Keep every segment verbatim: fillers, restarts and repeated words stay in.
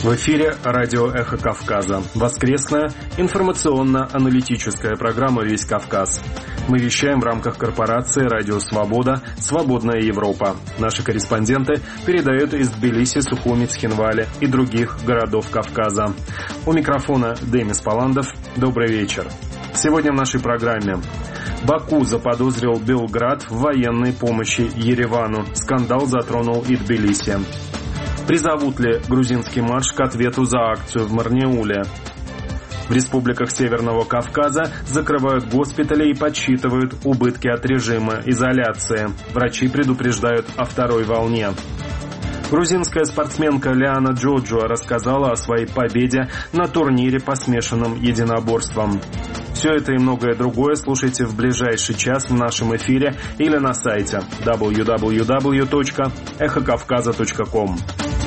В эфире радио «Эхо Кавказа». Воскресная информационно-аналитическая программа «Весь Кавказ». Мы вещаем в рамках корпорации «Радио Свобода. Свободная Европа». Наши корреспонденты передают из Тбилиси, Сухуми, Цхинвали и других городов Кавказа. У микрофона Демис Паландов. Добрый вечер. Сегодня в нашей программе. Баку заподозрил Белград в военной помощи Еревану. Скандал затронул и Тбилиси. Призовут ли грузинский марш к ответу за акцию в Марнеуле? В республиках Северного Кавказа закрывают госпитали и подсчитывают убытки от режима изоляции. Врачи предупреждают о второй волне. Грузинская спортсменка Лиана Джоджуа рассказала о своей победе на турнире по смешанным единоборствам. Все это и многое другое слушайте в ближайший час в нашем эфире или на сайте дабл ю дабл ю дабл ю точка эхо кавказа точка ком.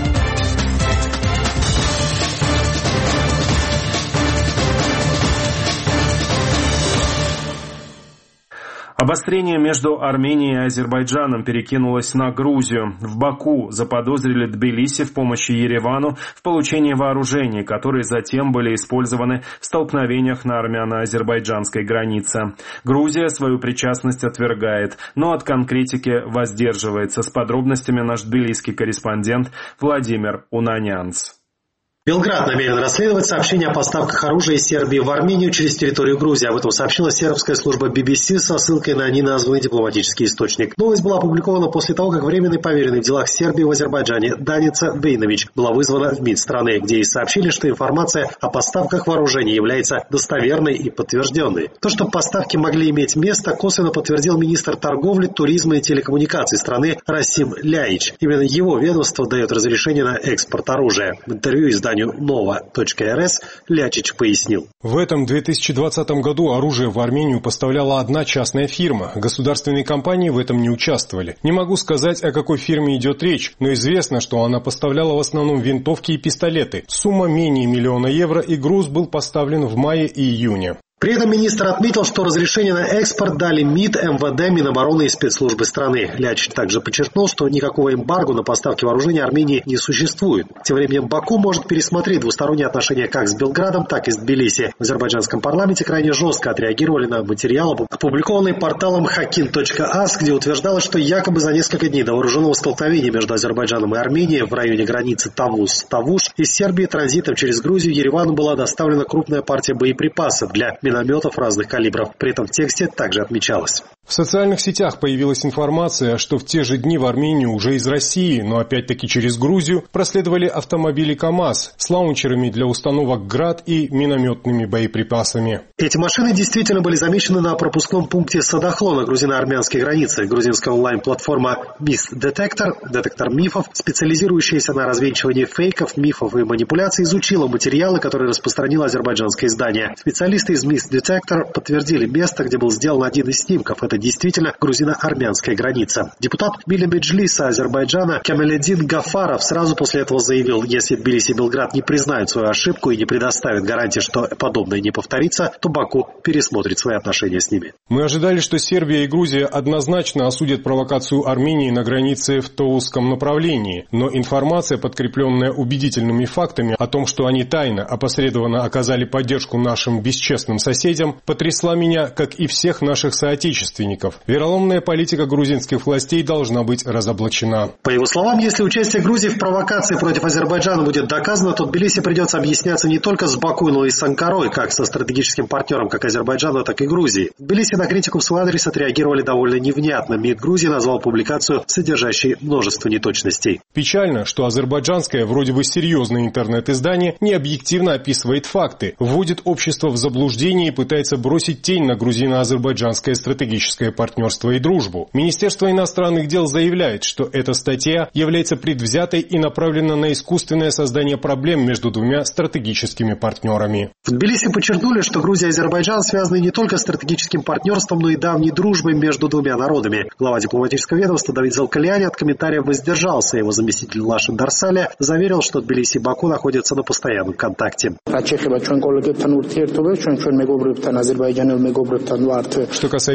Обострение между Арменией и Азербайджаном перекинулось на Грузию. В Баку заподозрили Тбилиси в помощи Еревану в получении вооружений, которые затем были использованы в столкновениях на армяно-азербайджанской границе. Грузия свою причастность отвергает, но от конкретики воздерживается. С подробностями наш тбилисский корреспондент Владимир Унанянц. Белград намерен расследовать сообщения о поставках оружия из Сербии в Армению через территорию Грузии. Об этом сообщила сербская служба би би си со ссылкой на неназванный дипломатический источник. Новость была опубликована после того, как временный поверенный в делах Сербии в Азербайджане Даница Бейнович была вызвана в МИД страны, где ей сообщили, что информация о поставках вооружений является достоверной и подтвержденной. То, что поставки могли иметь место, косвенно подтвердил министр торговли, туризма и телекоммуникаций страны Расим Ляич. Именно его ведомство дает разрешение на экспорт оружия. В интервью изданию нова точка эр эс Лячич пояснил. В этом две тысячи двадцатом году оружие в Армению поставляла одна частная фирма. Государственные компании в этом не участвовали. Не могу сказать, о какой фирме идет речь, но известно, что она поставляла в основном винтовки и пистолеты. Сумма менее миллиона евро, и груз был поставлен в мае и июне. При этом министр отметил, что разрешение на экспорт дали МИД, эм вэ дэ, Минобороны и спецслужбы страны. Ляч также подчеркнул, что никакого эмбарго на поставки вооружения Армении не существует. Тем временем Баку может пересмотреть двусторонние отношения как с Белградом, так и с Тбилиси. В азербайджанском парламенте крайне жестко отреагировали на материал, опубликованный порталом хакин точка ас, где утверждалось, что якобы за несколько дней до вооруженного столкновения между Азербайджаном и Арменией в районе границы Тавус-Тавуш из Сербии транзитом через Грузию Еревану была доставлена крупная партия боеприпасов для минометов разных калибров. При этом в тексте также отмечалось. В социальных сетях появилась информация, что в те же дни в Армению уже из России, но опять-таки через Грузию, проследовали автомобили КАМАЗ с лаунчерами для установок «Град» и минометными боеприпасами. Эти машины действительно были замечены на пропускном пункте Садахло на грузино-армянской границе. Грузинская онлайн-платформа Миф-детектор, детектор мифов, специализирующаяся на развенчивании фейков, мифов и манипуляций, изучила материалы, которые распространило азербайджанское издание. Специалисты из Миф-детектор подтвердили место, где был сделан один из снимков. Это действительно грузино-армянская граница. Депутат Милли Меджлиса Азербайджана Кемаледдин Гафаров сразу после этого заявил, если Тбилиси и Белград не признают свою ошибку и не предоставят гарантии, что подобное не повторится, то Баку пересмотрит свои отношения с ними. Мы ожидали, что Сербия и Грузия однозначно осудят провокацию Армении на границе в Тоуском направлении, но информация, подкрепленная убедительными фактами о том, что они тайно, опосредованно оказали поддержку нашим бесчестным соседям, потрясла меня, как и всех наших соотечественников. Вероломная политика грузинских властей должна быть разоблачена. По его словам, если участие Грузии в провокации против Азербайджана будет доказано, то Тбилиси придется объясняться не только с Баку, но и с Анкарой, как со стратегическим партнером как Азербайджана, так и Грузии. В Тбилиси на критику в свой адрес отреагировали довольно невнятно. МИД Грузии назвал публикацию содержащей множество неточностей. Печально, что азербайджанское, вроде бы серьезное интернет-издание, необъективно описывает факты, вводит общество в заблуждение и пытается бросить тень на грузино-азербайджанское стратегическое партнерство и дружбу. Министерство иностранных дел заявляет, что эта статья является предвзятой и направлена на искусственное создание проблем между двумя стратегическими партнерами. В Тбилиси подчеркнули, что Грузия и Азербайджан связаны не только стратегическим партнерством, но и давней дружбой между двумя народами. Глава дипломатического ведомства Давид Залкаляни от комментариев воздержался. Его заместитель Лашин Дарсаля заверил, что Тбилиси и Баку находятся на постоянном контакте. Что касается отношений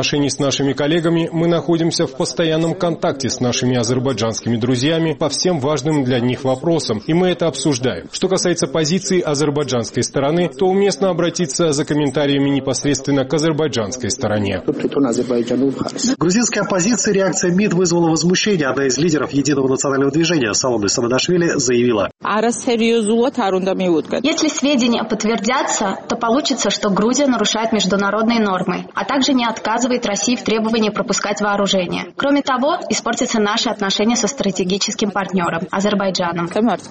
отношений с нашими коллегами, мы находимся в постоянном контакте с нашими азербайджанскими друзьями по всем важным для них вопросам, и мы это обсуждаем. Что касается позиции азербайджанской стороны, то уместно обратиться за комментариями непосредственно к азербайджанской стороне. Грузинская оппозиция, реакция МИД вызвала возмущение. Одна из лидеров Единого национального движения Салоны Самадашвили заявила: если сведения подтвердятся, то получится, что Грузия нарушает международные нормы, а также не отказывает России в требовании пропускать вооружение. Кроме того, испортятся наши отношения со стратегическим партнером Азербайджаном.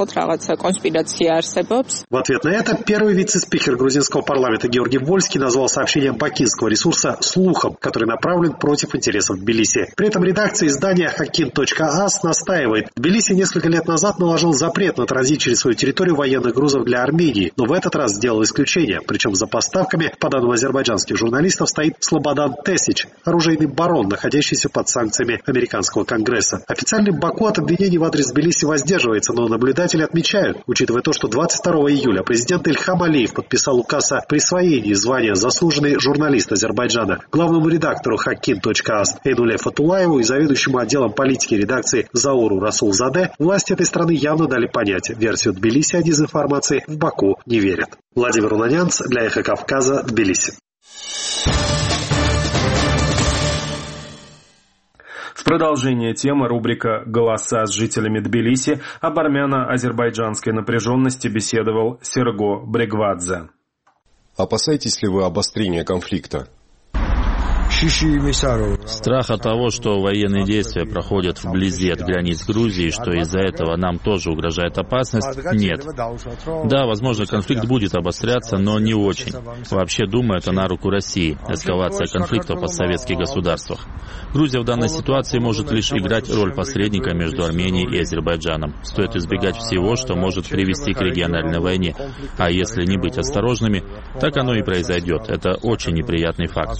В ответ на это первый вице-спикер грузинского парламента Георгий Вольский назвал сообщение бакинского ресурса слухом, который направлен против интересов Тбилиси. При этом редакция издания хакин точка ас настаивает: Тбилиси несколько лет назад наложил запрет на транзит через свою территорию военных грузов для Армении, но в этот раз сделал исключение. Причем за поставками, по данным азербайджанских журналистов, стоит Слободан Тесич, оружейный барон, находящийся под санкциями американского Конгресса. Официальный Баку от обвинений в адрес Тбилиси воздерживается, но наблюдатели отмечают, учитывая то, что двадцать второго июля президент Ильхам Алиев подписал указ о присвоении звания «Заслуженный журналист Азербайджана» главному редактору хакин точка ас Эйнуле Фатулаеву и заведующему отделом политики редакции Зауру Расулзаде, власти этой страны явно дали понять: версию Тбилиси о дезинформации в Баку не верят. Владимир Унанянц для Эхо Кавказа, Тбилиси. В продолжение темы рубрика «Голоса с жителями Тбилиси» об армяно-азербайджанской напряженности беседовал Серго Брегвадзе. Опасаетесь ли вы обострения конфликта? Страх от того, что военные действия проходят вблизи от границ Грузии, что из-за этого нам тоже угрожает опасность, нет. Да, возможно, конфликт будет обостряться, но не очень. Вообще, думаю, это на руку России, эскалация конфликта в постсоветских государствах. Грузия в данной ситуации может лишь играть роль посредника между Арменией и Азербайджаном. Стоит избегать всего, что может привести к региональной войне. А если не быть осторожными, так оно и произойдет. Это очень неприятный факт.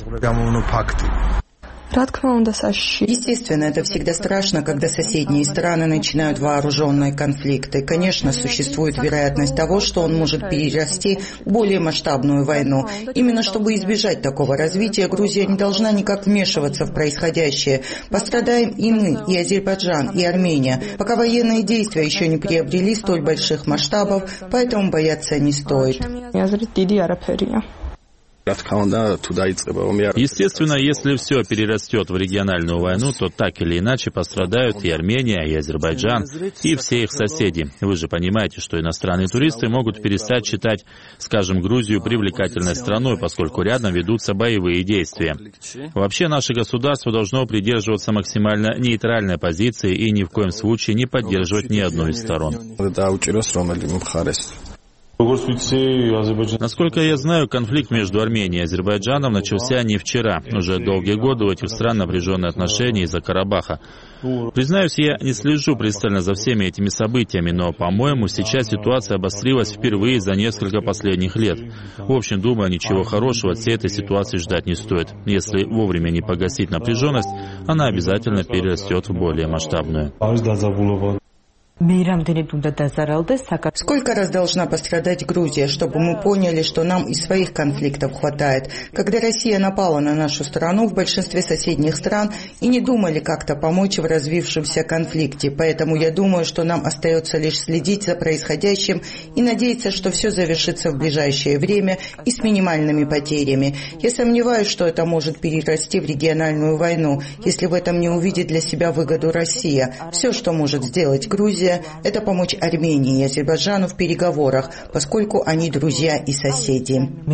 Естественно, это всегда страшно, когда соседние страны начинают вооруженные конфликты. Конечно, существует вероятность того, что он может перерасти в более масштабную войну. Именно чтобы избежать такого развития, Грузия не должна никак вмешиваться в происходящее. Пострадаем и мы, и Азербайджан, и Армения, пока военные действия еще не приобрели столь больших масштабов, поэтому бояться не стоит. Естественно, если все перерастет в региональную войну, то так или иначе пострадают и Армения, и Азербайджан, и все их соседи. Вы же понимаете, что иностранные туристы могут перестать считать, скажем, Грузию привлекательной страной, поскольку рядом ведутся боевые действия. Вообще, наше государство должно придерживаться максимально нейтральной позиции и ни в коем случае не поддерживать ни одну из сторон. Насколько я знаю, конфликт между Арменией и Азербайджаном начался не вчера. Уже долгие годы у этих стран напряженные отношения из-за Карабаха. Признаюсь, я не слежу пристально за всеми этими событиями, но, по-моему, сейчас ситуация обострилась впервые за несколько последних лет. В общем, думаю, ничего хорошего от всей этой ситуации ждать не стоит. Если вовремя не погасить напряженность, она обязательно перерастет в более масштабную. Сколько раз должна пострадать Грузия, чтобы мы поняли, что нам и своих конфликтов хватает? Когда Россия напала на нашу страну, в большинстве соседних стран и не думали как-то помочь в развившемся конфликте. Поэтому я думаю, что нам остается лишь следить за происходящим и надеяться, что все завершится в ближайшее время и с минимальными потерями. Я сомневаюсь, что это может перерасти в региональную войну, если в этом не увидит для себя выгоду Россия. Все, что может сделать Грузия, это помочь Армении и Азербайджану в переговорах, поскольку они друзья и соседи.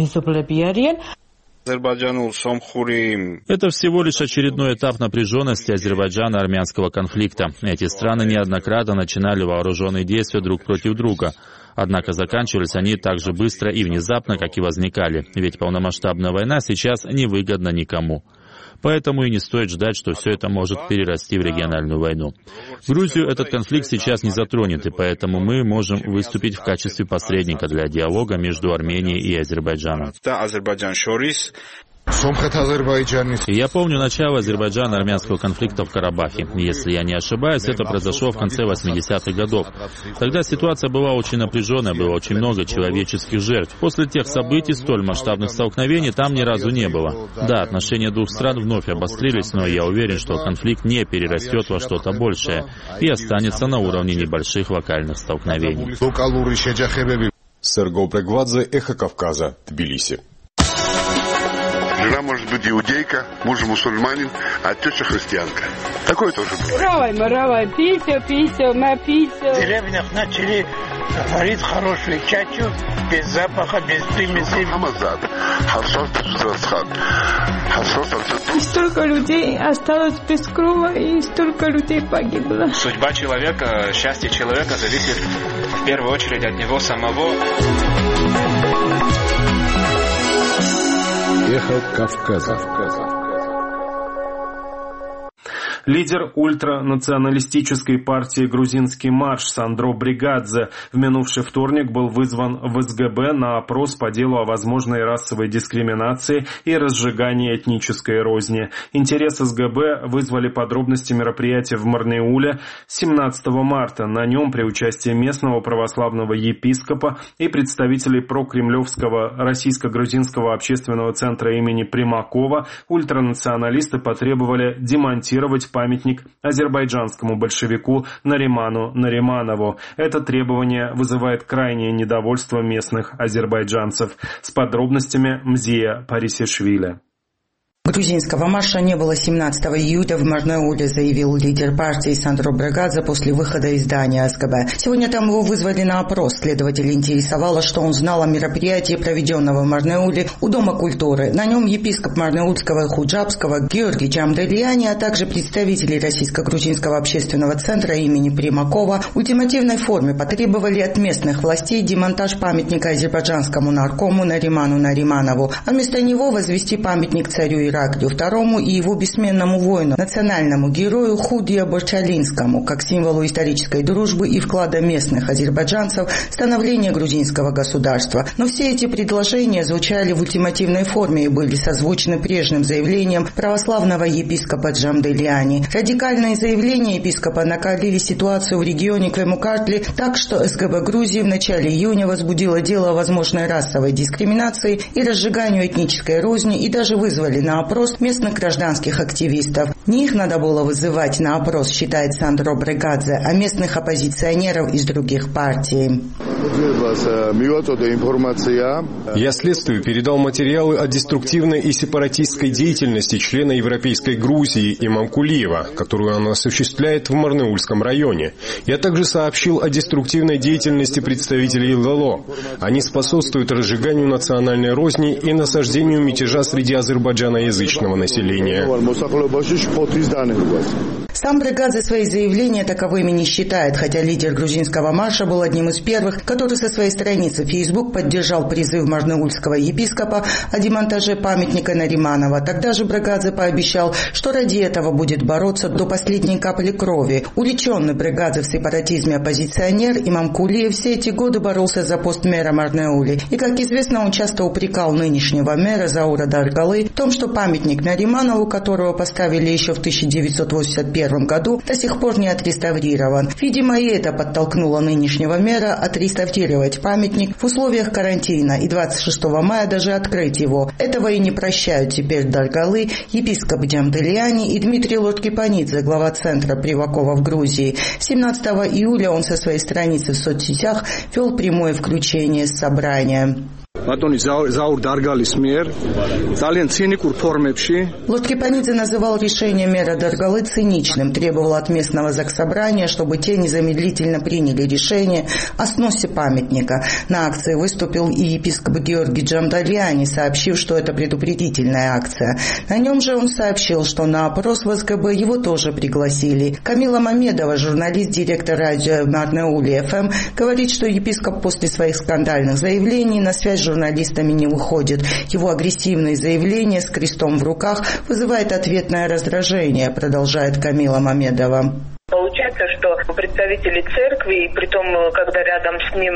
Это всего лишь очередной этап напряженности Азербайджано-армянского конфликта. Эти страны неоднократно начинали вооруженные действия друг против друга. Однако заканчивались они так же быстро и внезапно, как и возникали. Ведь полномасштабная война сейчас невыгодна никому. Поэтому и не стоит ждать, что все это может перерасти в региональную войну. Грузию этот конфликт сейчас не затронет, и поэтому мы можем выступить в качестве посредника для диалога между Арменией и Азербайджаном. Я помню начало азербайджано-армянского конфликта в Карабахе. Если я не ошибаюсь, это произошло в конце восьмидесятых годов. Тогда ситуация была очень напряженная, было очень много человеческих жертв. После тех событий столь масштабных столкновений там ни разу не было. Да, отношения двух стран вновь обострились, но я уверен, что конфликт не перерастет во что-то большее и останется на уровне небольших локальных столкновений. Серго Брегвадзе, Эхо Кавказа, Тбилиси. Жена может быть иудейка, муж мусульманин, а теща христианка. Такое тоже бывает. Равай, маравай, писю, писю, на писю. В деревнях начали варить хорошую чачу, без запаха, без примеси. И столько людей осталось без крова, и столько людей погибло. Судьба человека, счастье человека зависит в первую очередь от него самого. Эхо Кавказа. Лидер ультранационалистической партии «Грузинский марш» Сандро Бригадзе в минувший вторник был вызван в эс гэ бэ на опрос по делу о возможной расовой дискриминации и разжигании этнической розни. Интерес эс гэ бэ вызвали подробности мероприятия в Марнеуле семнадцатого марта. На нем при участии местного православного епископа и представителей прокремлевского российско-грузинского общественного центра имени Примакова ультранационалисты потребовали демонтировать памятник азербайджанскому большевику Нариману Нариманову. Это требование вызывает крайнее недовольство местных азербайджанцев. С подробностями Мзия Парисишвили. Грузинского марша не было семнадцатого июля в Марнеуле, заявил лидер партии Сандро Бригадзе после выхода из здания эс гэ бэ. Сегодня там его вызвали на опрос. Следователь интересовало, что он знал о мероприятии, проведенного в Марнеуле у Дома культуры. На нем епископ Марнеульского и Худжабского Георгий Джамдельяни, а также представители Российско-грузинского общественного центра имени Примакова в ультимативной форме потребовали от местных властей демонтаж памятника азербайджанскому наркому Нариману Нариманову, а вместо него возвести памятник царю Ираклию второму и его бессменному воину, национальному герою Худия Борчалинскому, как символу исторической дружбы и вклада местных азербайджанцев в становление грузинского государства. Но все эти предложения звучали в ультимативной форме и были созвучны прежним заявлением православного епископа Джамдельяни. Радикальные заявления епископа накалили ситуацию в регионе Квемукартли так, что эс гэ бэ Грузии в начале июня возбудило дело о возможной расовой дискриминации и разжиганию этнической розни и даже вызвали на опрос местных гражданских активистов. Не их надо было вызывать на опрос, считает Сандро Бригадзе, а местных оппозиционеров из других партий. Я следствию передал материалы о деструктивной и сепаратистской деятельности члена Европейской Грузии Имамкулиева, которую он осуществляет в Марнеульском районе. Я также сообщил о деструктивной деятельности представителей эл эл о. Они способствуют разжиганию национальной розни и насаждению мятежа среди азербайджаноязычного населения. Сам Бригадзе свои заявления таковыми не считает, хотя лидер грузинского марша был одним из первых, который со своей страницы в Facebook поддержал призыв марнеульского епископа о демонтаже памятника Нариманова. Тогда же Бригадзе пообещал, что ради этого будет бороться до последней капли крови. Увлеченный Бригадзе в сепаратизме оппозиционер Имамкулиев все эти годы боролся за пост мэра Марнеули. И, как известно, он часто упрекал нынешнего мэра Заура Даргалы в том, что памятник Нариманову, которого поставили еще в тысяча девятьсот восемьдесят первом году, до сих пор не отреставрирован. Видимо, и это подтолкнуло нынешнего мэра отреставрировать памятник в условиях карантина и двадцать шестого мая даже открыть его. Этого и не прощают теперь Даргалы, епископ Джамдельяни и Дмитрий Лоткипанидзе, глава центра Привакова в Грузии. семнадцатого июля он со своей страницы в соцсетях вел прямое включение с собрания. Лоткипанидзе называл решение мэра Даргалы циничным, требовал от местного заксобрания, чтобы те незамедлительно приняли решение о сносе памятника. На акции выступил и епископ Георгий Джамдельяни, сообщив, что это предупредительная акция. На нем же он сообщил, что на опрос в эс гэ бэ его тоже пригласили. Камила Мамедова, журналист, директор радио Марнеули эф эм, говорит, что епископ после своих скандальных заявлений на связь с журналистами не выходит. Его агрессивные заявления с крестом в руках вызывает ответное раздражение, продолжает Камила Мамедова. Получается, что представители церкви, и притом, когда рядом с ним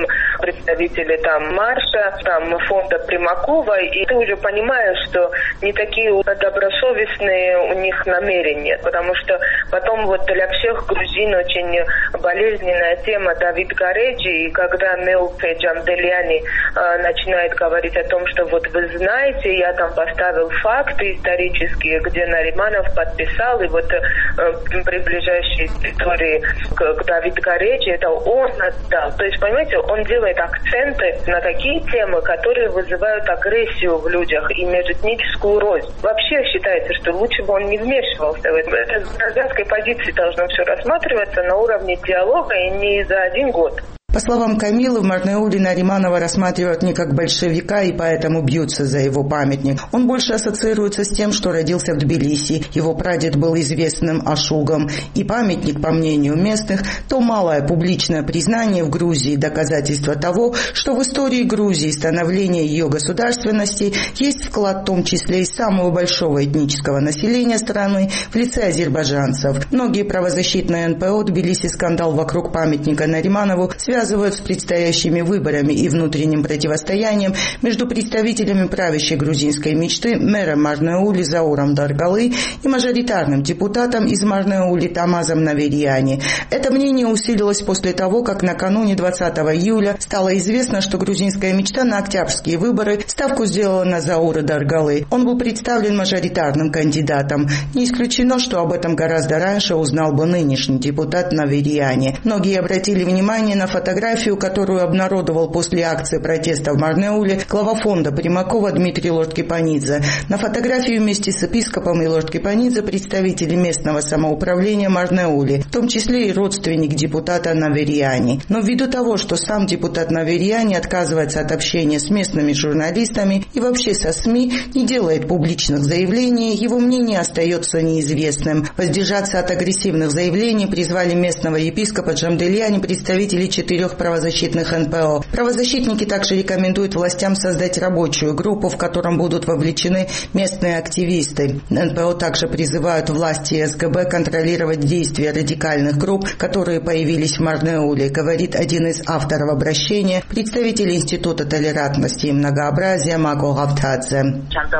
представители там марша, там фонда Примакова, и ты уже понимаешь, что не такие добросовестные у них намерения, потому что потом вот для всех грузин очень болезненная тема Давид Гареджи, и когда Меупе Джамделяни э, начинает говорить о том, что вот вы знаете, я там поставил факты исторические, где Нариманов подписал, и вот э, при ближайшей территории к, к Давид Гареджи, это он отдал. То есть, понимаете, он делает акценты на такие темы, которые вызывают агрессию в людях и межэтническую рознь. Вообще считается, что лучше бы он не вмешивался в это. Это с гражданской позиции должно все рассматриваться на уровне диалога и не за один год. По словам Камилы, в Марнеуле Нариманова рассматривают не как большевика и поэтому бьются за его памятник. Он больше ассоциируется с тем, что родился в Тбилиси. Его прадед был известным ашугом. И памятник, по мнению местных, то малое публичное признание в Грузии, доказательство того, что в истории Грузии становления ее государственности есть вклад в том числе и самого большого этнического населения страны в лице азербайджанцев. Многие правозащитные эн пэ о Тбилиси скандал вокруг памятника Нариманову связывают с предстоящими выборами и внутренним противостоянием между представителями правящей грузинской мечты мэром Марнеули Зауром Даргалы и мажоритарным депутатом из Марнеули Тамазом Наверияни. Это мнение усилилось после того, как накануне двадцатого июля стало известно, что грузинская мечта на октябрьские выборы ставку сделала на Заура Даргалы. Он был представлен мажоритарным кандидатом. Не исключено, что об этом гораздо раньше узнал бы нынешний депутат Наверияни. Многие обратили внимание на фотографию, Фотографию, которую обнародовал после акции протеста в Марнеуле глава фонда Примакова Дмитрий Лорд-Кипанидзе. На фотографии вместе с епископом и Лорд-Кипанидзе представители местного самоуправления Марнеули, в том числе и родственник депутата Наверияни. Но ввиду того, что сам депутат Наверияни отказывается от общения с местными журналистами и вообще со СМИ, не делает публичных заявлений, его мнение остается неизвестным. Воздержаться от агрессивных заявлений призвали местного епископа Джамделяни представители четырех правозащитных эн пэ о. Правозащитники также рекомендуют властям создать рабочую группу, в котором будут вовлечены местные активисты. эн пэ о также призывают власти и эс гэ бэ контролировать действия радикальных групп, которые появились в Марнеуле, говорит один из авторов обращения, представитель Института толерантности и многообразия Маго Гавтадзе.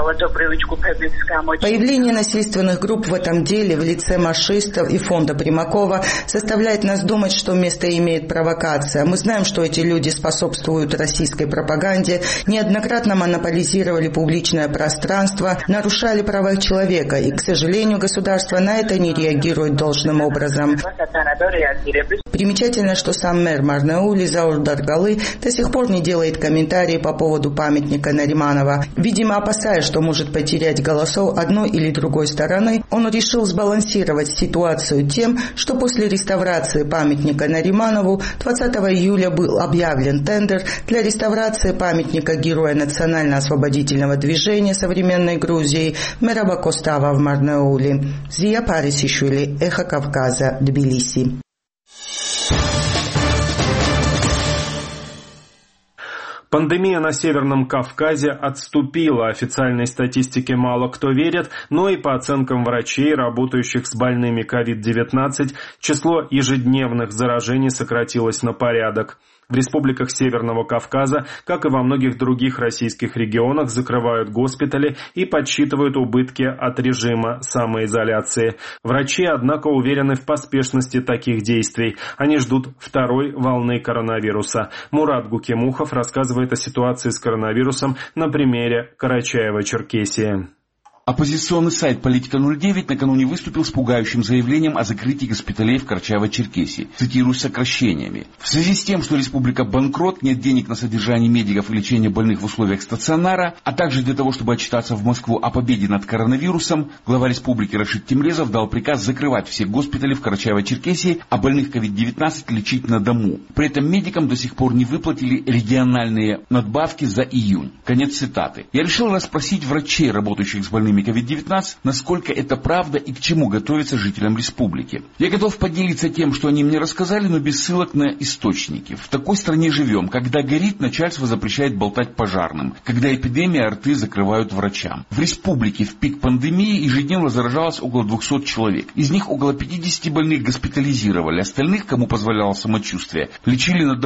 Появление насильственных групп в этом деле в лице маршистов и фонда Примакова заставляет нас думать, что место имеет провокация. Мы знаем, что эти люди способствуют российской пропаганде, неоднократно монополизировали публичное пространство, нарушали права человека, и, к сожалению, государство на это не реагирует должным образом. Примечательно, что сам мэр Марнеули Заур Даргалы до сих пор не делает комментарии по поводу памятника Нариманова. Видимо, опасаясь, что может потерять голосов одной или другой стороны, он решил сбалансировать ситуацию тем, что после реставрации памятника Нариманову двадцатого июля был объявлен тендер для реставрации памятника героя национально-освободительного движения современной Грузии Мераба Костава в Марнеуле. Зия Парисишвили, Эхо Кавказа, Тбилиси. Пандемия на Северном Кавказе отступила. Официальной статистике мало кто верит, но и по оценкам врачей, работающих с больными ковид девятнадцать, число ежедневных заражений сократилось на порядок. В республиках Северного Кавказа, как и во многих других российских регионах, закрывают госпитали и подсчитывают убытки от режима самоизоляции. Врачи, однако, уверены в поспешности таких действий. Они ждут второй волны коронавируса. Мурат Гукимухов рассказывает о ситуации с коронавирусом на примере Карачаево-Черкесии. Оппозиционный сайт «Политика ноль девять» накануне выступил с пугающим заявлением о закрытии госпиталей в Карачаево-Черкесии, цитируя сокращениями. В связи с тем, что республика банкрот, нет денег на содержание медиков и лечение больных в условиях стационара, а также для того, чтобы отчитаться в Москву о победе над коронавирусом, глава республики Рашид Тимрезов дал приказ закрывать все госпитали в Карачаево-Черкесии, а больных ковид девятнадцать лечить на дому. При этом медикам до сих пор не выплатили региональные надбавки за июнь. Конец цитаты. Я решил расспросить врачей, работающих с больными ковид девятнадцать, насколько это правда и к чему готовиться жителям республики. Я готов поделиться тем, что они мне рассказали, но без ссылок на источники. В такой стране живем. Когда горит, начальство запрещает болтать пожарным. Когда эпидемия, рты закрывают врачам. В республике в пик пандемии ежедневно заражалось около двухсот человек. Из них около пятидесяти больных госпитализировали. Остальных, кому позволяло самочувствие, лечили на дому.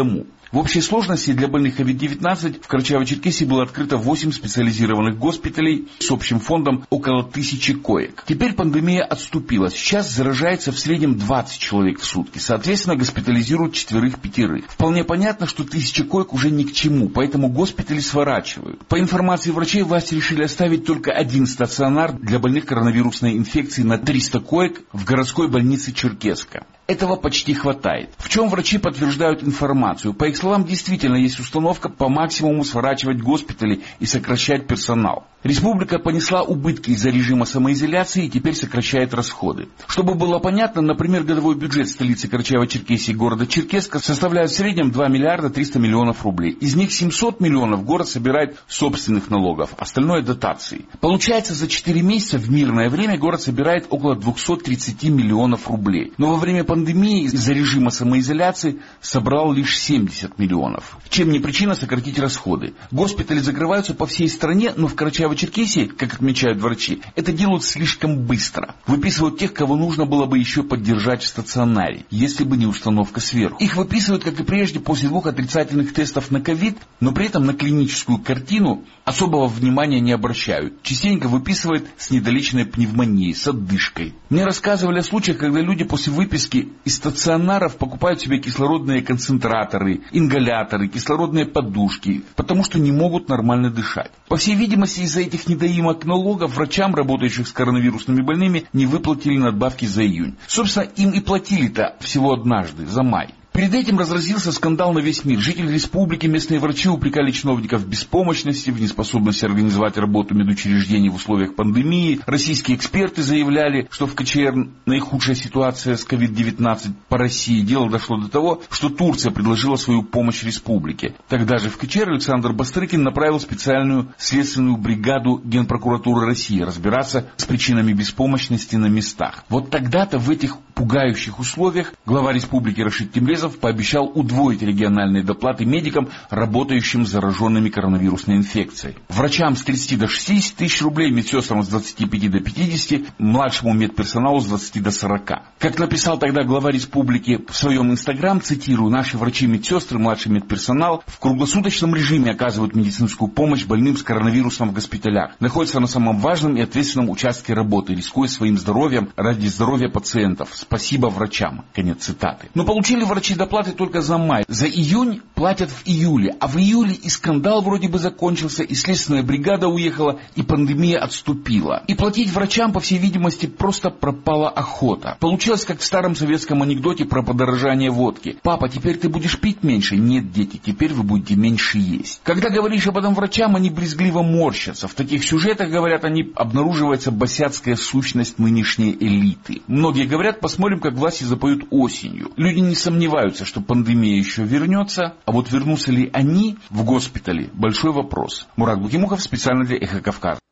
В общей сложности для больных ковид девятнадцать в Карачаево-Черкесии было открыто восемь специализированных госпиталей с общим фондом около тысячи коек. Теперь пандемия отступила. Сейчас заражается в среднем двадцать человек в сутки. Соответственно, госпитализируют четверых-пятерых. Вполне понятно, что тысяча коек уже ни к чему, поэтому госпитали сворачивают. По информации врачей, власти решили оставить только один стационар для больных коронавирусной инфекцией на триста коек в городской больнице Черкесска. Этого почти хватает. В чем врачи подтверждают информацию? По их словам, действительно есть установка по максимуму сворачивать госпитали и сокращать персонал. Республика понесла убытки из-за режима самоизоляции и теперь сокращает расходы. Чтобы было понятно, например, годовой бюджет столицы Карачаево-Черкесии города Черкесска составляет в среднем два миллиарда триста миллионов рублей. Из них семьсот миллионов город собирает собственных налогов, остальное дотации. Получается, за четыре месяца в мирное время город собирает около двести тридцать миллионов рублей. Но во время пандемии из-за режима самоизоляции собрал лишь семьдесят миллионов. Чем не причина сократить расходы? Госпитали закрываются по всей стране, но в Карачаево-Черкесии, как отмечают врачи, это делают слишком быстро. Выписывают тех, кого нужно было бы еще поддержать в стационаре, если бы не установка сверху. Их выписывают, как и прежде, после двух отрицательных тестов на ковид, но при этом на клиническую картину особого внимания не обращают. Частенько выписывают с недолеченной пневмонией, с отдышкой. Мне рассказывали о случаях, когда люди после выписки из стационаров покупают себе кислородные концентраторы, ингаляторы, кислородные подушки, потому что не могут нормально дышать. По всей видимости, из-за этих недоимок налогов врачам, работающих с коронавирусными больными, не выплатили надбавки за июнь. Собственно, им и платили-то всего однажды, за май. Перед этим разразился скандал на весь мир. Жители республики, местные врачи упрекали чиновников в беспомощности, в неспособности организовать работу медучреждений в условиях пандемии. Российские эксперты заявляли, что в КЧР наихудшая ситуация с ковид девятнадцать по России. Дело дошло до того, что Турция предложила свою помощь республике. Тогда же в КЧР Александр Бастрыкин направил специальную следственную бригаду Генпрокуратуры России разбираться с причинами беспомощности на местах. Вот тогда-то в этих пугающих условиях глава республики Рашид Тимрезов пообещал удвоить региональные доплаты медикам, работающим с зараженными коронавирусной инфекцией. Врачам с тридцати до шестидесяти тысяч рублей, медсестрам с двадцати пяти до пятидесяти, младшему медперсоналу с двадцати до сорока. Как написал тогда глава республики в своем инстаграм, цитирую, «Наши врачи-медсестры, младший медперсонал в круглосуточном режиме оказывают медицинскую помощь больным с коронавирусом в госпиталях, находятся на самом важном и ответственном участке работы, рискуя своим здоровьем ради здоровья пациентов. Спасибо врачам». Конец цитаты. Но получили врачи доплаты только за май. За июнь платят в июле. А в июле и скандал вроде бы закончился, и следственная бригада уехала, и пандемия отступила. И платить врачам, по всей видимости, просто пропала охота. Получилось, как в старом советском анекдоте про подорожание водки. «Папа, теперь ты будешь пить меньше?» «Нет, дети, теперь вы будете меньше есть». Когда говоришь об этом врачам, они брезгливо морщатся. В таких сюжетах, говорят они, обнаруживается босяцкая сущность нынешней элиты. Многие говорят, посмотрим, как власти запоют осенью. Люди не сомневаются, что пандемия еще вернется, а вот вернутся ли они в госпитале – большой вопрос. Мурат Букимухов, специально для «Эхо Кавказа».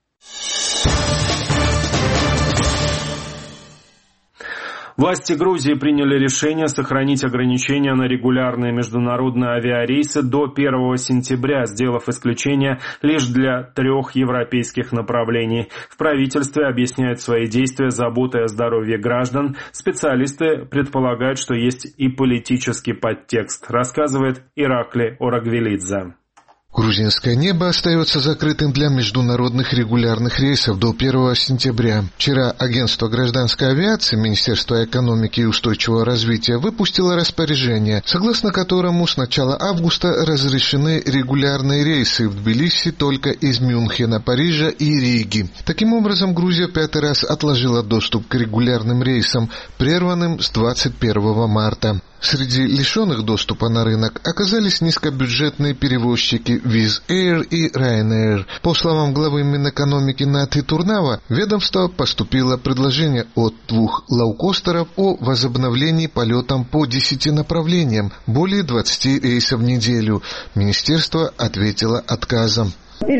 Власти Грузии приняли решение сохранить ограничения на регулярные международные авиарейсы до первого сентября, сделав исключение лишь для трех европейских направлений. В правительстве объясняют свои действия заботой о здоровье граждан. Специалисты предполагают, что есть и политический подтекст, рассказывает Иракли Орагвелидзе. Грузинское небо остается закрытым для международных регулярных рейсов до первого сентября. Вчера агентство гражданской авиации Министерства экономики и устойчивого развития выпустило распоряжение, согласно которому с начала августа разрешены регулярные рейсы в Тбилиси только из Мюнхена, Парижа и Риги. Таким образом, Грузия пятый раз отложила доступ к регулярным рейсам, прерванным с двадцать первого марта. Среди лишенных доступа на рынок оказались низкобюджетные перевозчики Wizz Air и Ryanair. По словам главы Минэкономики Нати Турнава, ведомство поступило предложение от двух лоукостеров о возобновлении полетам по десяти направлениям, более двадцати рейсов в неделю. Министерство ответило отказом.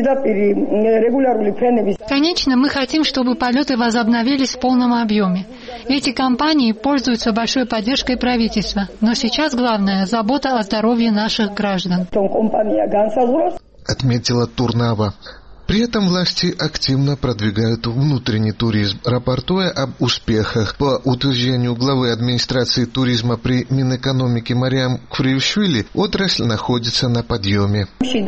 Конечно, мы хотим, чтобы полеты возобновились в полном объеме. Эти компании пользуются большой поддержкой правительства, но сейчас главное – забота о здоровье наших граждан. Отметила Турнава. При этом власти активно продвигают внутренний туризм, рапортуя об успехах. По утверждению главы администрации туризма при Минэкономике Мариам Квривишвили, отрасль находится на подъеме.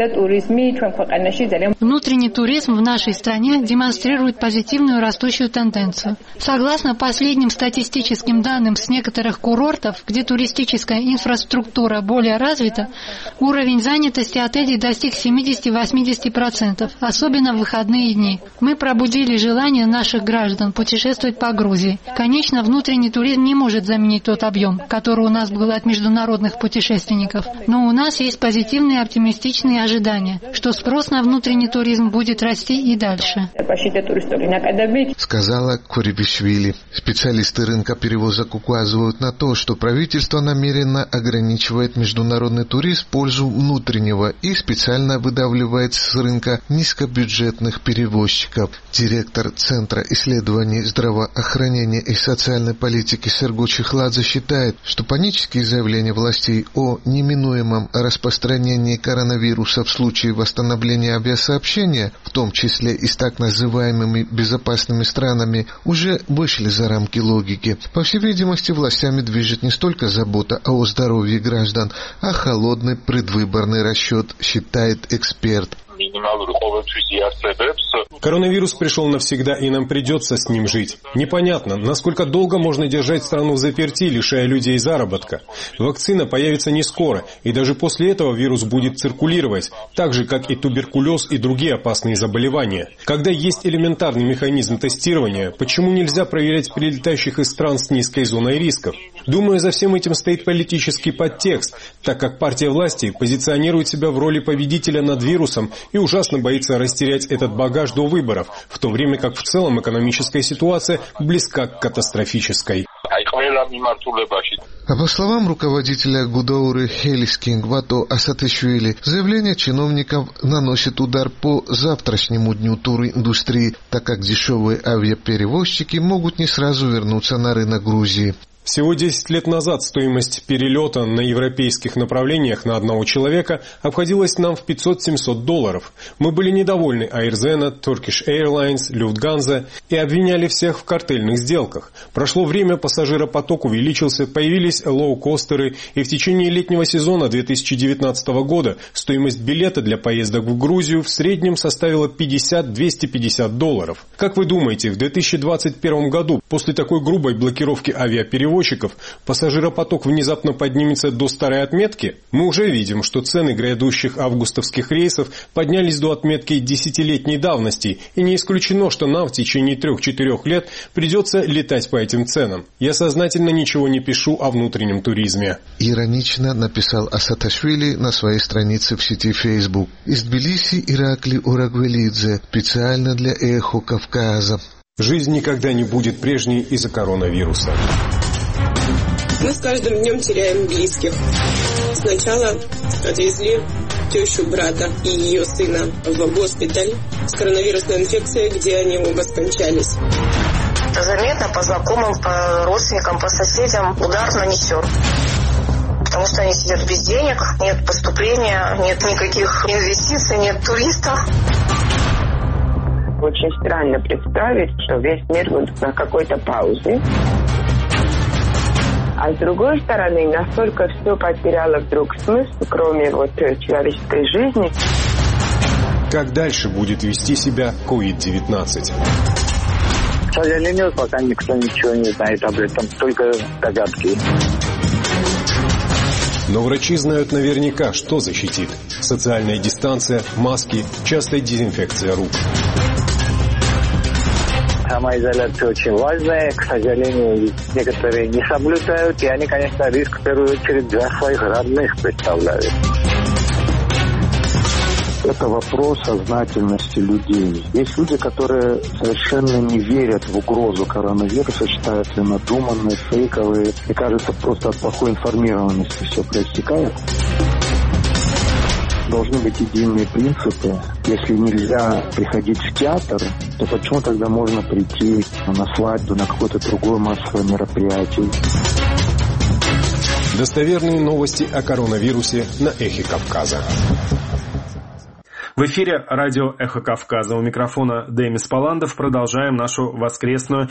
Внутренний туризм в нашей стране демонстрирует позитивную растущую тенденцию. Согласно последним статистическим данным с некоторых курортов, где туристическая инфраструктура более развита, уровень занятости отелей достиг семьдесят-восемьдесят процентов, особенно в выходные дни. Мы пробудили желание наших граждан путешествовать по Грузии. Конечно, внутренний туризм не может заменить тот объем, который у нас был от международных путешественников, но у нас есть позитивные оптимистичные ожидания, что спрос на внутренний туризм будет расти и дальше. Сказала Курибишвили. Специалисты рынка перевозок указывают на то, что правительство намеренно ограничивает международный туризм в пользу внутреннего и специально выдавливает с рынка низкобюджетных перевозчиков. Директор Центра исследований здравоохранения и социальной политики Серго Чехладзе считает, что панические заявления властей о неминуемом распространении коронавируса в случае восстановления авиасообщения, в том числе и с так называемыми безопасными странами, уже вышли за рамки логики. По всей видимости, властями движет не столько забота о здоровье граждан, а холодный предвыборный расчет, считает эксперт. Коронавирус пришел навсегда, и нам придется с ним жить. Непонятно, насколько долго можно держать страну взаперти, лишая людей заработка. Вакцина появится не скоро, и даже после этого вирус будет циркулировать, так же, как и туберкулез и другие опасные заболевания. Когда есть элементарный механизм тестирования, почему нельзя проверять прилетающих из стран с низкой зоной рисков? Думаю, за всем этим стоит политический подтекст, так как партия власти позиционирует себя в роли победителя над вирусом и ужасно боится растерять этот багаж до выборов, в то время как в целом экономическая ситуация близка к катастрофической. А по словам руководителя Гудоуры Хелискингвато Асатышвили, заявление чиновников наносит удар по завтрашнему дню туриндустрии, так как дешевые авиаперевозчики могут не сразу вернуться на рынок Грузии. Всего десять лет назад стоимость перелета на европейских направлениях на одного человека обходилась нам в пятьсот-семьсот долларов. Мы были недовольны Airzen, Turkish Airlines, Lufthansa и обвиняли всех в картельных сделках. Прошло время, пассажиропоток увеличился, появились лоукостеры, и в течение летнего сезона две тысячи девятнадцатого года стоимость билета для поездок в Грузию в среднем составила пятьдесят-двести пятьдесят долларов. Как вы думаете, в две тысячи двадцать первом году после такой грубой блокировки авиаперевозок пассажиропоток внезапно поднимется до старой отметки? Мы уже видим, что цены грядущих августовских рейсов поднялись до отметки десятилетней давности, и не исключено, что нам в течение трех-четырех лет придется летать по этим ценам. Я сознательно ничего не пишу о внутреннем туризме. Иронично написал Асаташвили на своей странице в сети Facebook. Из Тбилиси Иракли Урагвелидзе, специально для Эхо Кавказа. Жизнь никогда не будет прежней из-за коронавируса. Мы с каждым днем теряем близких. Сначала отвезли тещу брата и ее сына в госпиталь с коронавирусной инфекцией, где они оба скончались. Заметно по знакомым, по родственникам, по соседям удар нанесен. Потому что они сидят без денег, нет поступления, нет никаких инвестиций, нет туристов. Очень странно представить, что весь мир будет на какой-то паузе. А с другой стороны, настолько все потеряло вдруг смысл, кроме вот человеческой жизни. Как дальше будет вести себя ковид девятнадцать? К сожалению, пока никто ничего не знает об этом, только догадки. Но врачи знают наверняка, что защитит. Социальная дистанция, маски, частая дезинфекция рук. Самоизоляция очень важная. К сожалению, некоторые не соблюдают. И они, конечно, риск в первую очередь для своих родных представляют. Это вопрос сознательности людей. Есть люди, которые совершенно не верят в угрозу коронавируса, считают ее надуманной, фейковой. И кажется, просто от плохой информированности все проистекает. Должны быть единые принципы. Если нельзя приходить в театр, то почему тогда можно прийти на свадьбу, на какое-то другое массовое мероприятие? Достоверные новости о коронавирусе на Эхе Кавказа. В эфире радио «Эхо Кавказа». У микрофона Демис Паландов. Продолжаем нашу воскресную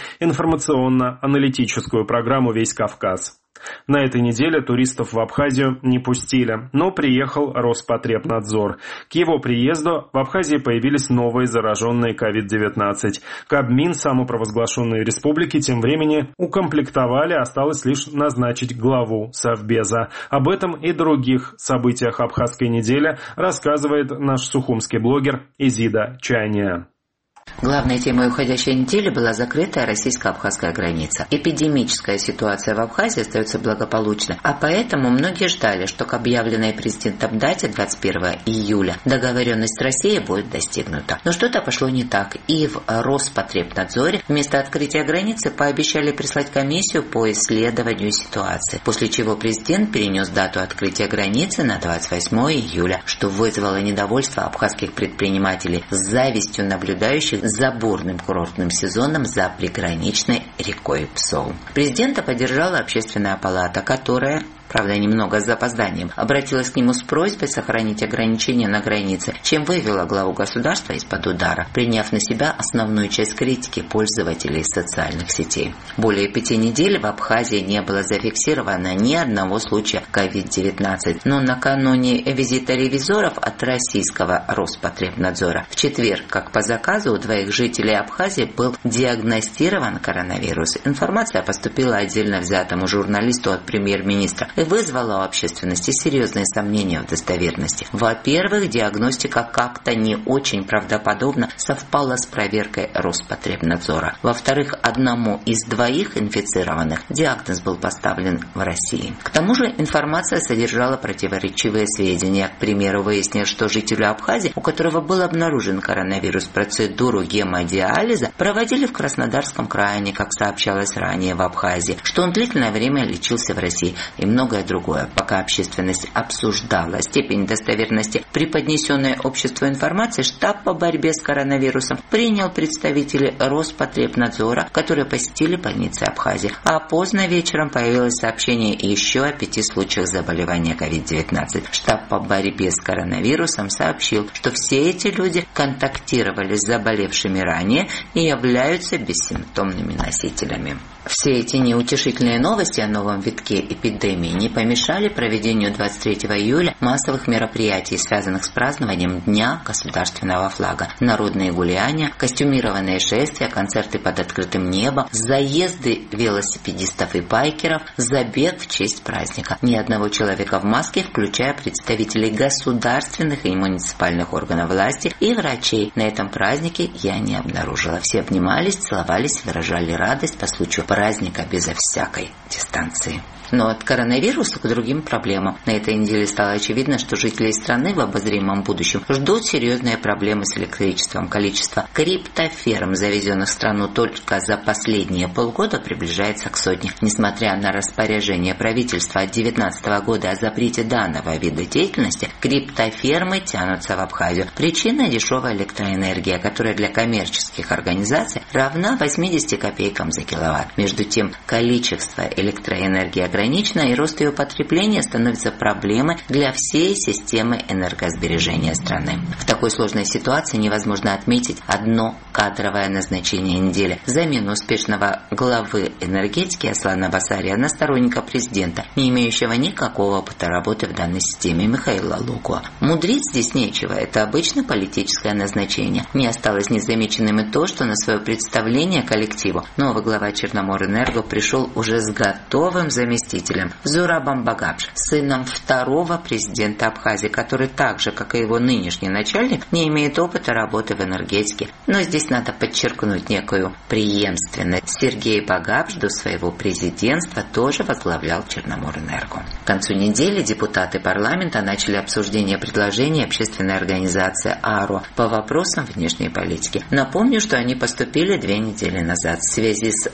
информационно-аналитическую программу «Весь Кавказ». На этой неделе туристов в Абхазию не пустили, но приехал Роспотребнадзор. К его приезду в Абхазии появились новые зараженные ковид девятнадцать. Кабмин самопровозглашенной республики тем временем укомплектовали, осталось лишь назначить главу Совбеза. Об этом и других событиях Абхазской недели рассказывает наш сухумский блогер Изида Чайния. Главной темой уходящей недели была закрытая российско-абхазская граница. Эпидемическая ситуация в Абхазии остается благополучной, а поэтому многие ждали, что к объявленной президентом дате двадцать первого июля договоренность с Россией будет достигнута. Но что-то пошло не так, и в Роспотребнадзоре вместо открытия границы пообещали прислать комиссию по исследованию ситуации, после чего президент перенес дату открытия границы на двадцать восьмого июля, что вызвало недовольство абхазских предпринимателей с завистью наблюдающих за бурным курортным сезоном за приграничной рекой Псол. Президента поддержала Общественная палата, которая, правда, немного с запозданием, обратилась к нему с просьбой сохранить ограничения на границе, чем вывела главу государства из-под удара, приняв на себя основную часть критики пользователей социальных сетей. Более пяти недель в Абхазии не было зафиксировано ни одного случая ковид девятнадцать, но накануне визита ревизоров от российского Роспотребнадзора в четверг, как по заказу, у двоих жителей Абхазии был диагностирован коронавирус. Информация поступила отдельно взятому журналисту от премьер-министра и вызвала у общественности серьезные сомнения в достоверности. Во-первых, диагностика как-то не очень правдоподобно совпала с проверкой Роспотребнадзора. Во-вторых, одному из двоих инфицированных диагноз был поставлен в России. К тому же информация содержала противоречивые сведения. К примеру, выяснилось, что жителю Абхазии, у которого был обнаружен коронавирус, процедуру гемодиализа проводили в Краснодарском крае, как сообщалось ранее в Абхазии, что он длительное время лечился в России и многое другое. Пока общественность обсуждала степень достоверности преподнесенной обществу информации, штаб по борьбе с коронавирусом принял представителей Роспотребнадзора, которые посетили больницы Абхазии. А поздно вечером появилось сообщение еще о пяти случаях заболевания ковид девятнадцать. Штаб по борьбе с коронавирусом сообщил, что все эти люди контактировали с заболевшими ранее и являются бессимптомными носителями. Все эти неутешительные новости о новом витке эпидемии не помешали проведению двадцать третьего июля массовых мероприятий, связанных с празднованием Дня государственного флага. Народные гуляния, костюмированные шествия, концерты под открытым небом, заезды велосипедистов и байкеров, забег в честь праздника. Ни одного человека в маске, включая представителей государственных и муниципальных органов власти и врачей, на этом празднике я не обнаружила. Все обнимались, целовались, выражали радость по случаю праздника безо всякой дистанции. Но от коронавируса к другим проблемам. На этой неделе стало очевидно, что жители страны в обозримом будущем ждут серьезные проблемы с электричеством. Количество криптоферм, завезенных в страну только за последние полгода, приближается к сотне. Несмотря на распоряжение правительства от две тысячи девятнадцатого года о запрете данного вида деятельности, криптофермы тянутся в Абхазию. Причина – дешевая электроэнергия, которая для коммерческих организаций равна восьмидесяти копейкам за киловатт. Между тем, количество электроэнергии ограничено, и рост ее потребления становится проблемой для всей системы энергосбережения страны. В такой сложной ситуации невозможно отметить одно кадровое назначение недели. Замену успешного главы энергетики Аслана Басария на сторонника президента, не имеющего никакого опыта работы в данной системе, Михаила Лукуа. Мудрить здесь нечего, это обычно политическое назначение. Не осталось незамеченным и то, что на свое представление коллективу новый глава Черноморэнерго пришел уже с готовым заместителем Зурабом Багапш, сыном второго президента Абхазии, который так же, как и его нынешний начальник, не имеет опыта работы в энергетике. Но здесь надо подчеркнуть некую преемственность. Сергей Багапш до своего президентства тоже возглавлял Черноморэнерго. К концу недели депутаты парламента начали обсуждение предложений общественной организации АРО по вопросам внешней политики. Напомню, что они поступили две недели назад в связи с рядом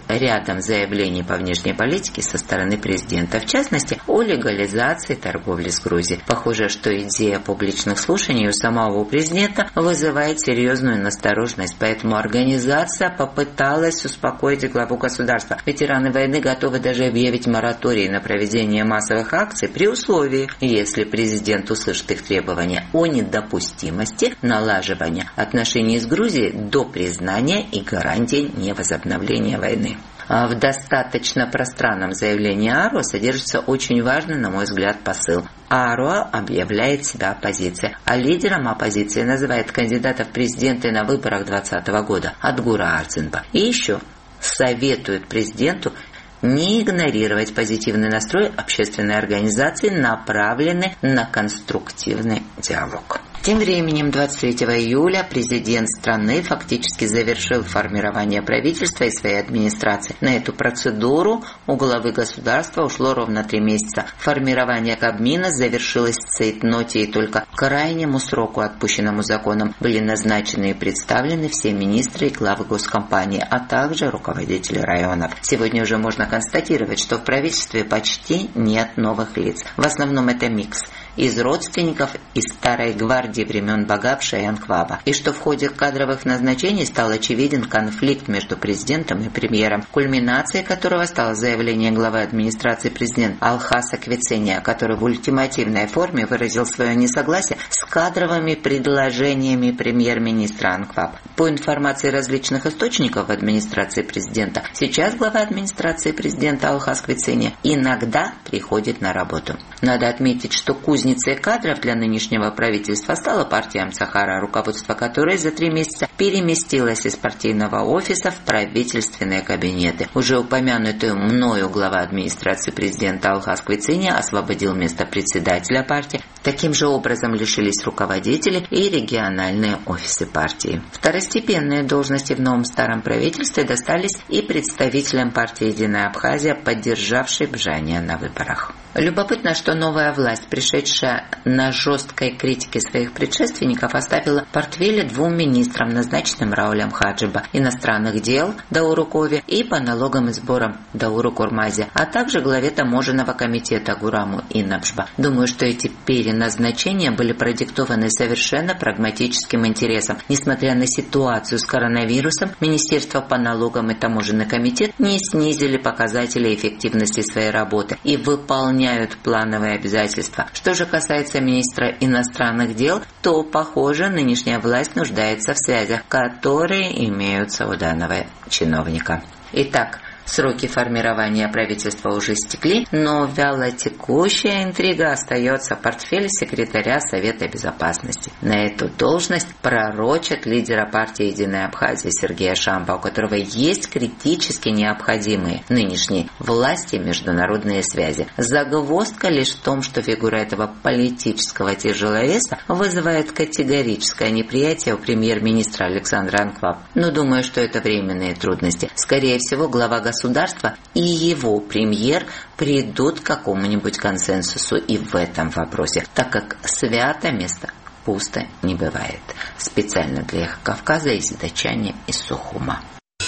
рядом заявлений по внешней политике со стороны президента, в частности, о легализации торговли с Грузией. Похоже, что идея публичных слушаний у самого президента вызывает серьезную настороженность, поэтому организация попыталась успокоить главу государства. Ветераны войны готовы даже объявить мораторий на проведение массовых акций при условии, если президент услышит их требования о недопустимости налаживания отношений с Грузией до признания и гарантий невозобновления войны. В достаточно пространном заявлении АРО содержится очень важный, на мой взгляд, посыл. АРО объявляет себя оппозицией, а лидером оппозиции называет кандидата в президенты на выборах двадцатого года Адгура Ардзинба. И еще советует президенту не игнорировать позитивный настрой общественной организации, направленный на конструктивный диалог. Тем временем, двадцать третьего июля президент страны фактически завершил формирование правительства и своей администрации. На эту процедуру у главы государства ушло ровно три месяца. Формирование Кабмина завершилось в цейтноте, и только к крайнему сроку, отпущенному законом, были назначены и представлены все министры и главы госкомпании, а также руководители районов. Сегодня уже можно констатировать, что в правительстве почти нет новых лиц. В основном это микс из родственников из старой гвардии времен Багапша и Анкваба, и что в ходе кадровых назначений стал очевиден конфликт между президентом и премьером, кульминацией которого стало заявление главы администрации президента Алхаса Квицения, который в ультимативной форме выразил свое несогласие с кадровыми предложениями премьер-министра Анкваба. По информации различных источников в администрации президента, сейчас глава администрации президента Алхас Квицения иногда приходит на работу. Надо отметить, что кузницей кадров для нынешнего правительства стала партия Амцахара, руководство которой за три месяца переместилось из партийного офиса в правительственные кабинеты. Уже упомянутую мною глава администрации президента Алхас Квицения освободил место председателя партии. Таким же образом лишились руководители и региональные офисы партии. Второстепенные должности в новом старом правительстве достались и представителям партии «Единая Абхазия», поддержавшей Бжания на выборах. Любопытно, что новая власть, пришедшая на жесткой критике своих предшественников, оставила портфели двум министрам, назначенным Раулем Хаджиба, иностранных дел Дауру Кове и по налогам и сборам Дауру Курмазе, а также главе таможенного комитета Гураму Инабжба. Думаю, что эти переназначения были продиктованы совершенно прагматическим интересом. Несмотря на ситуацию с коронавирусом, Министерство по налогам и таможенный комитет не снизили показатели эффективности своей работы и выполняют плановые обязательства. Что же касается министра иностранных дел, то, похоже, нынешняя власть нуждается в связях, которые имеются у данного чиновника. Итак, сроки формирования правительства уже истекли, но вялотекущая интрига остается в портфеле секретаря Совета Безопасности. На эту должность пророчат лидера партии «Единая Абхазия» Сергея Шамба, у которого есть критически необходимые нынешней власти международные связи. Загвоздка лишь в том, что фигура этого политического тяжеловеса вызывает категорическое неприятие у премьер-министра Александра Анкваба. Но думаю, что это временные трудности. Скорее всего, глава государства государства и его премьер придут к какому-нибудь консенсусу и в этом вопросе, так как свято место пусто не бывает. Специально для Эхо Кавказа из Дачани из Сухума.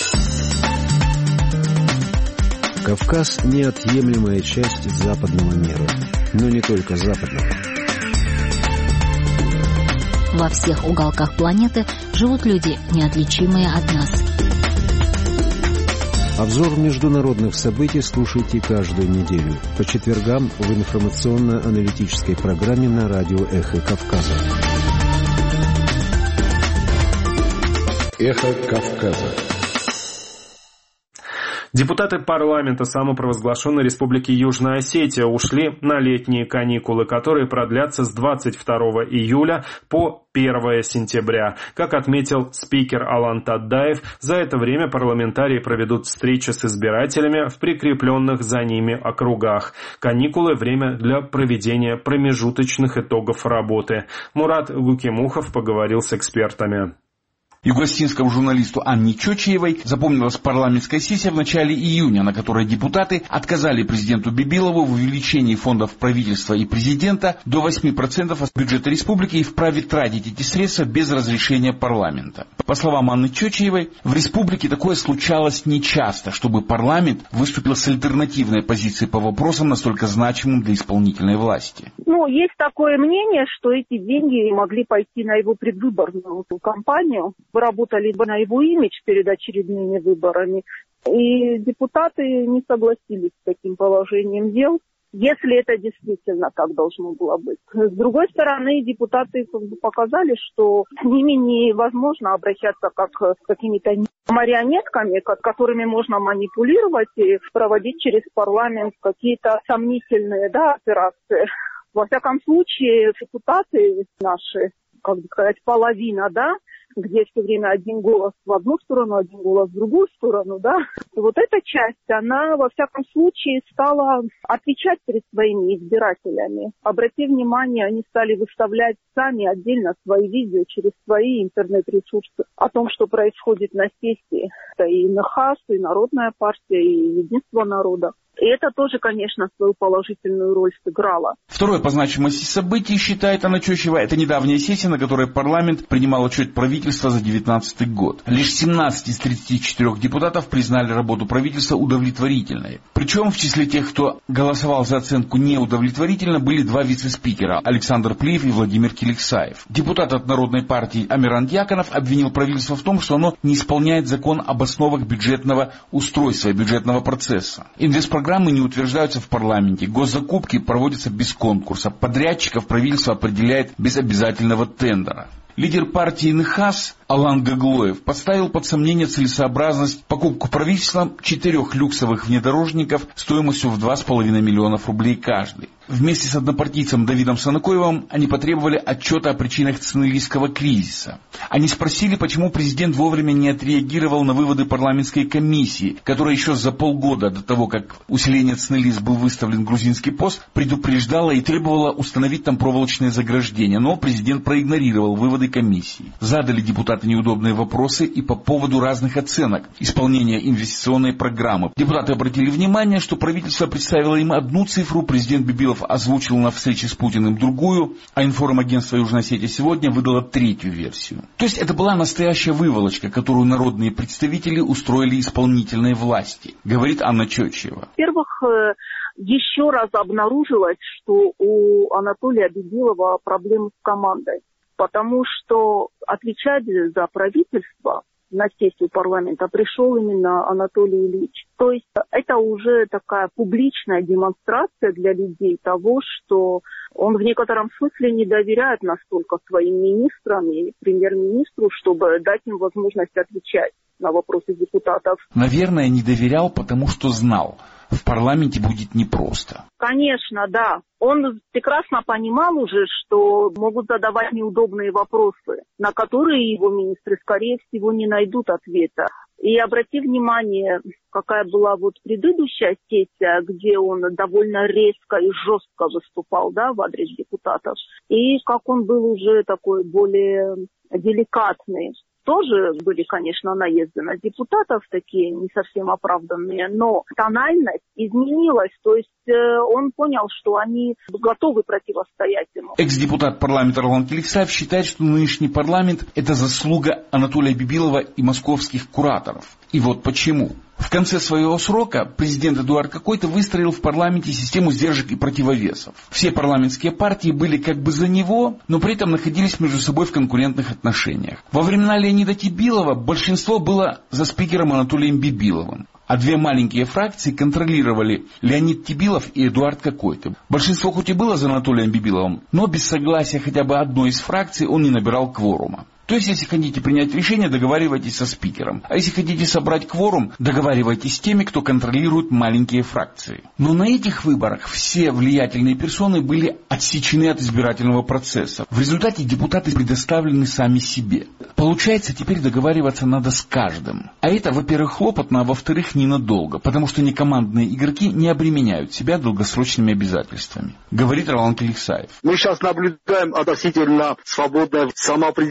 Кавказ – неотъемлемая часть западного мира, но не только западного. Во всех уголках планеты живут люди, неотличимые от нас. Обзор международных событий слушайте каждую неделю по четвергам в информационно-аналитической программе на радио «Эхо Кавказа». «Эхо Кавказа». Депутаты парламента самопровозглашенной Республики Южная Осетия ушли на летние каникулы, которые продлятся с двадцать второго июля по первого сентября. Как отметил спикер Алан Таддаев, за это время парламентарии проведут встречи с избирателями в прикрепленных за ними округах. Каникулы – время для проведения промежуточных итогов работы. Мурат Гукимухов поговорил с экспертами. Югостинскому журналисту Анне Чочиевой запомнилась парламентская сессия в начале июня, на которой депутаты отказали президенту Бибилову в увеличении фондов правительства и президента до восемь процентов от бюджета республики и вправе тратить эти средства без разрешения парламента. По словам Анны Чочиевой, в республике такое случалось нечасто, чтобы парламент выступил с альтернативной позицией по вопросам настолько значимым для исполнительной власти. Ну, есть такое мнение, что эти деньги могли пойти на его предвыборную кампанию, вы работали бы на его имидж перед очередными выборами, и депутаты не согласились с таким положением дел, если это действительно так должно было быть. С другой стороны, депутаты показали, что с ними невозможно обращаться как с какими-то марионетками, которыми можно манипулировать и проводить через парламент какие-то сомнительные, да, операции. Во всяком случае, депутаты наши, как бы сказать, половина, да, где все время один голос в одну сторону, один голос в другую сторону, да. Вот эта часть, она, во всяком случае, стала отвечать перед своими избирателями. Обрати внимание, они стали выставлять сами отдельно свои видео через свои интернет-ресурсы о том, что происходит на сессии. Это и НХАС, и Народная партия, и Единство народа. И это тоже, конечно, свою положительную роль сыграло. Второе по значимости событие, считает Анна Чочиева, это недавняя сессия, на которой парламент принимал отчет правительства за две тысячи девятнадцатый год. Лишь семнадцать из тридцати четырёх депутатов признали работу правительства удовлетворительной. Причем в числе тех, кто голосовал за оценку неудовлетворительно, были два вице-спикера – Александр Плиев и Владимир Киликсаев. Депутат от Народной партии Амиран Дьяконов обвинил правительство в том, что оно не исполняет закон об основах бюджетного устройства и бюджетного процесса. Инвестпрограммы Программы не утверждаются в парламенте, госзакупки проводятся без конкурса, подрядчиков правительство определяет без обязательного тендера. Лидер партии НХАС Алан Гаглоев поставил под сомнение целесообразность покупку правительством четырех люксовых внедорожников стоимостью в два с половиной миллионов рублей каждый. Вместе с однопартийцем Давидом Санакоевым они потребовали отчета о причинах ценнилистского кризиса. Они спросили, почему президент вовремя не отреагировал на выводы парламентской комиссии, которая еще за полгода до того, как усиление ценилист был выставлен в грузинский пост, предупреждала и требовала установить там проволочные заграждения, но президент проигнорировал выводы комиссии. Задали депутаты неудобные вопросы и по поводу разных оценок исполнения инвестиционной программы. Депутаты обратили внимание, что правительство представило им одну цифру, президент Бибилов озвучил на встрече с Путиным другую, а информагентство «Южная Осетия сегодня» выдало третью версию. То есть это была настоящая выволочка, которую народные представители устроили исполнительной власти, говорит Анна Чочиева. Во-первых, еще раз обнаружилось, что у Анатолия Бибилова проблемы с командой, потому что отвечать за правительство на сессию парламента пришел именно Анатолий Ильич. То есть это уже такая публичная демонстрация для людей того, что он в некотором смысле не доверяет настолько своим министрам и премьер-министру, чтобы дать им возможность отвечать на вопросы депутатов. Наверное, не доверял, потому что знал, в парламенте будет непросто. Конечно, да. Он прекрасно понимал уже, что могут задавать неудобные вопросы, на которые его министры, скорее всего, не найдут ответа. И обрати внимание, какая была вот предыдущая сессия, где он довольно резко и жестко выступал, да, в адрес депутатов. И как он был уже такой более деликатный. Тоже были, конечно, наезды на депутатов, такие не совсем оправданные, но тональность изменилась, то есть э, он понял, что они готовы противостоять ему. Экс-депутат парламента Ролан Киликсаев считает, что нынешний парламент – это заслуга Анатолия Бибилова и московских кураторов. И вот почему. В конце своего срока президент Эдуард Какойто выстроил в парламенте систему сдержек и противовесов. Все парламентские партии были как бы за него, но при этом находились между собой в конкурентных отношениях. Во времена Леонида Тибилова большинство было за спикером Анатолием Бибиловым, а две маленькие фракции контролировали Леонид Тибилов и Эдуард Какойто. Большинство хоть и было за Анатолием Бибиловым, но без согласия хотя бы одной из фракций он не набирал кворума. То есть, если хотите принять решение, договаривайтесь со спикером. А если хотите собрать кворум, договаривайтесь с теми, кто контролирует маленькие фракции. Но на этих выборах все влиятельные персоны были отсечены от избирательного процесса. В результате депутаты предоставлены сами себе. Получается, теперь договариваться надо с каждым. А это, во-первых, хлопотно, а во-вторых, ненадолго, потому что некомандные игроки не обременяют себя долгосрочными обязательствами, говорит Ролан Киликсаев. Мы сейчас наблюдаем относительно свободное самоопределение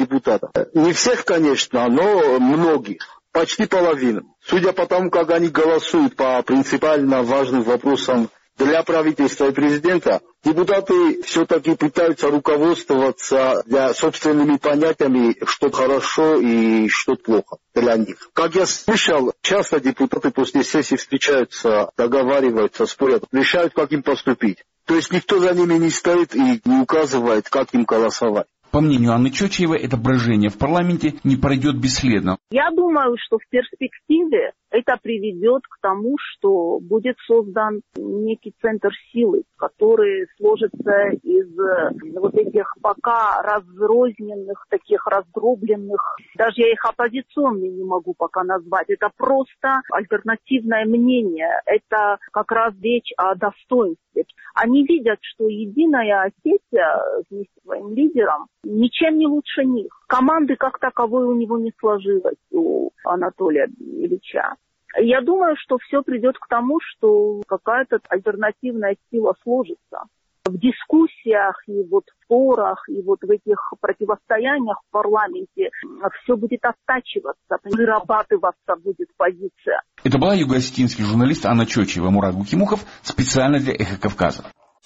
депутатов. Не всех, конечно, но многих. Почти половину. Судя по тому, как они голосуют по принципиально важным вопросам для правительства и президента, депутаты все-таки пытаются руководствоваться для собственными понятиями, что хорошо и что плохо для них. Как я слышал, часто депутаты после сессии встречаются, договариваются, спорят, решают, как им поступить. То есть никто за ними не стоит и не указывает, как им голосовать. По мнению Анны Чочиевой, это брожение в парламенте не пройдет бесследно. Я думаю, что в перспективе это приведет к тому, что будет создан некий центр силы, который сложится из вот этих пока разрозненных, таких раздробленных, даже я их оппозиционными не могу пока назвать, это просто альтернативное мнение, это как раз речь о достоинстве. Они видят, что Единая Осетия вместе с своим лидером ничем не лучше них. Команды как таковой у него не сложилось, у Анатолия Ильича. Я думаю, что все придет к тому, что какая-то альтернативная сила сложится. В дискуссиях и вот в спорах, и вот в этих противостояниях в парламенте все будет оттачиваться, вырабатываться будет позиция. Это была юго-осетинский журналист Анна Чочиева. Мурат Гукимухов специально для «Эхо Кавказа».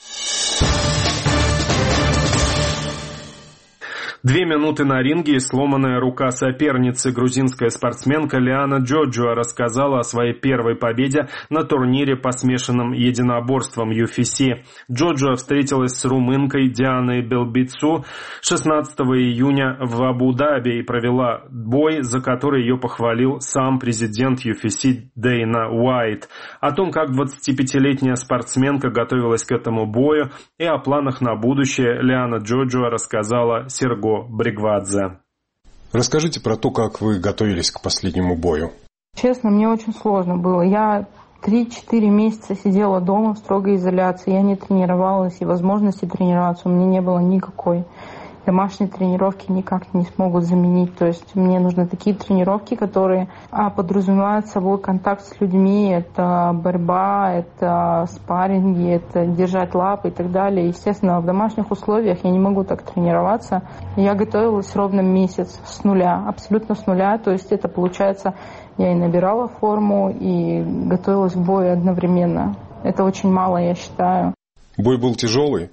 Две минуты на ринге и сломанная рука соперницы. Грузинская спортсменка Лиана Джоджуа рассказала о своей первой победе на турнире по смешанным единоборствам ю эф си. Джоджуа встретилась с румынкой Дианой Белбицу шестнадцатого июня в Абу-Даби и провела бой, за который ее похвалил сам президент ю эф си Дейна Уайт. О том, как двадцатипятилетняя спортсменка готовилась к этому бою и о планах на будущее, Лиана Джоджуа рассказала Серго Бригвадзе. Расскажите про то, как вы готовились к последнему бою. Честно, мне очень сложно было. Я три-четыре месяца сидела дома в строгой изоляции. Я не тренировалась, и возможности тренироваться у меня не было никакой. Домашние тренировки никак не смогут заменить. То есть мне нужны такие тренировки, которые а, подразумевают собой контакт с людьми. Это борьба, это спарринги, это держать лапы и так далее. Естественно, в домашних условиях я не могу так тренироваться. Я готовилась ровно месяц с нуля, абсолютно с нуля. То есть это получается, я и набирала форму, и готовилась к бою одновременно. Это очень мало, я считаю. Бой был тяжелый?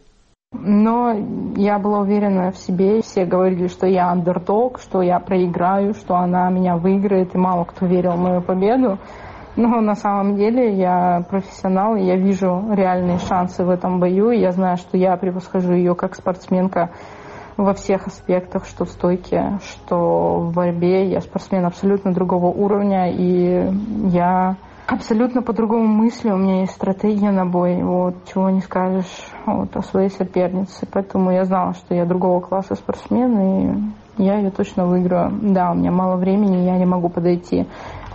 Но я была уверена в себе. Все говорили, что я андердог, что я проиграю, что она меня выиграет, и мало кто верил в мою победу. Но на самом деле я профессионал, и я вижу реальные шансы в этом бою. И я знаю, что я превосхожу ее как спортсменка во всех аспектах, что в стойке, что в борьбе. Я спортсмен абсолютно другого уровня, и я абсолютно по-другому мыслю. У меня есть стратегия на бой, вот, чего не скажешь вот, о своей сопернице. Поэтому я знала, что я другого класса спортсмен, и я ее точно выиграю. Да, у меня мало времени, я не могу подойти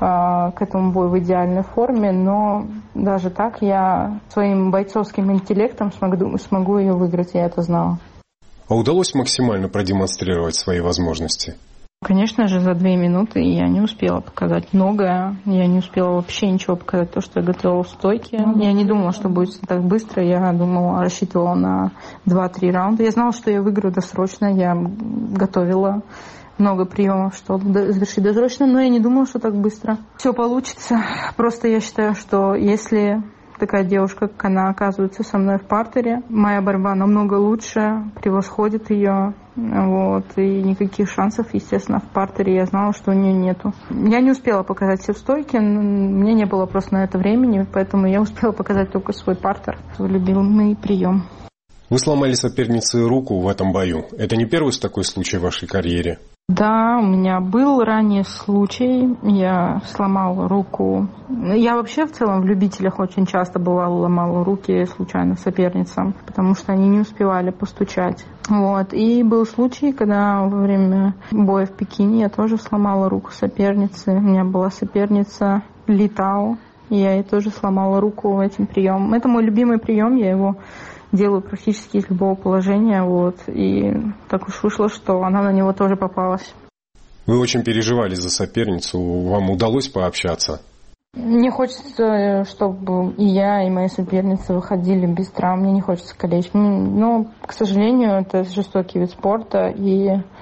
а, к этому бою в идеальной форме, но даже так я своим бойцовским интеллектом смогу, смогу ее выиграть, я это знала. А удалось максимально продемонстрировать свои возможности? Конечно же, за две минуты я не успела показать многое. Я не успела вообще ничего показать, то, что я готовила в стойке. Я не думала, что будет так быстро. Я думала, рассчитывала на два-три раунда. Я знала, что я выиграю досрочно. Я готовила много приемов, чтобы завершить досрочно, но я не думала, что так быстро все получится. Просто я считаю, что если такая девушка, как она, оказывается со мной в партере, моя борьба намного лучше, превосходит ее. Вот, и никаких шансов, естественно, в партере я знала, что у нее нету. Я не успела показать все в стойке, мне не было просто на это времени, поэтому я успела показать только свой партер, свой любимый прием. Вы сломали сопернице руку в этом бою. Это не первый такой случай в вашей карьере? Да, у меня был ранее случай, я сломала руку. Я вообще в целом в любителях очень часто бывало ломала руки случайно соперницам, потому что они не успевали постучать. Вот. И был случай, когда во время боя в Пекине я тоже сломала руку соперницы. У меня была соперница Ли Тао, и я ей тоже сломала руку этим приемом. Это мой любимый прием, я его делаю практически из любого положения, вот, и так уж вышло, что она на него тоже попалась. Вы очень переживали за соперницу, вам удалось пообщаться? Мне хочется, чтобы и я, и мои соперницы выходили без травм, мне не хочется калечить. Но, к сожалению, это жестокий вид спорта, и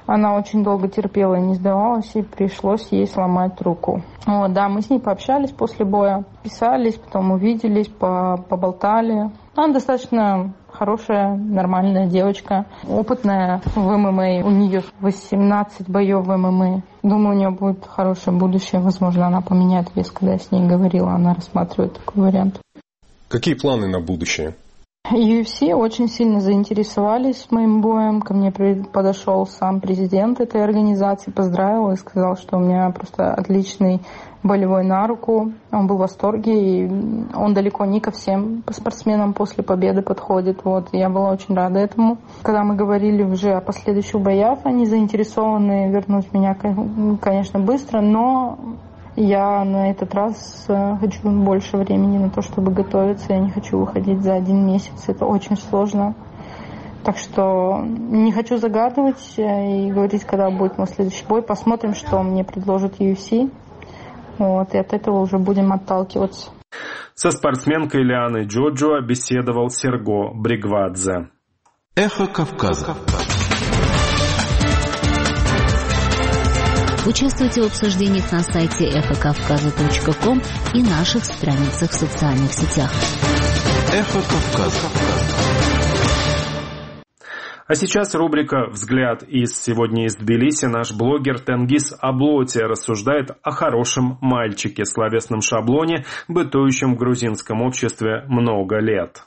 Она очень долго терпела и не сдавалась, и пришлось ей сломать руку. Вот, да, мы с ней пообщались после боя, писались, потом увиделись, поболтали. Она достаточно хорошая, нормальная девочка, опытная в ММА. У нее восемнадцать боев в ММА. Думаю, у нее будет хорошее будущее. Возможно, она поменяет вес. Когда я с ней говорила, она рассматривает такой вариант. Какие планы на будущее? ю эф си очень сильно заинтересовались моим боем. Ко мне подошел сам президент этой организации, поздравил и сказал, что у меня просто отличный болевой на руку. Он был в восторге, и он далеко не ко всем спортсменам после победы подходит. Вот. Я была очень рада этому. Когда мы говорили уже о последующих боях, они заинтересованы вернуть меня, конечно, быстро, но я на этот раз хочу больше времени на то, чтобы готовиться. Я не хочу выходить за один месяц. Это очень сложно. Так что не хочу загадывать и говорить, когда будет мой следующий бой. Посмотрим, что мне предложит ю эф си. Вот, и от этого уже будем отталкиваться. Со спортсменкой Лианой Джоджо беседовал Серго Бригвадзе. Эхо Кавказа. Участвуйте в обсуждениях на сайте эхо кавказа точка ком и наших страницах в социальных сетях. Эхо Кавказа. А сейчас рубрика «Взгляд» из «Сегодня из Тбилиси». Наш блогер Тенгиз Аблоти рассуждает о хорошем мальчике, словесном шаблоне, бытующем в грузинском обществе много лет.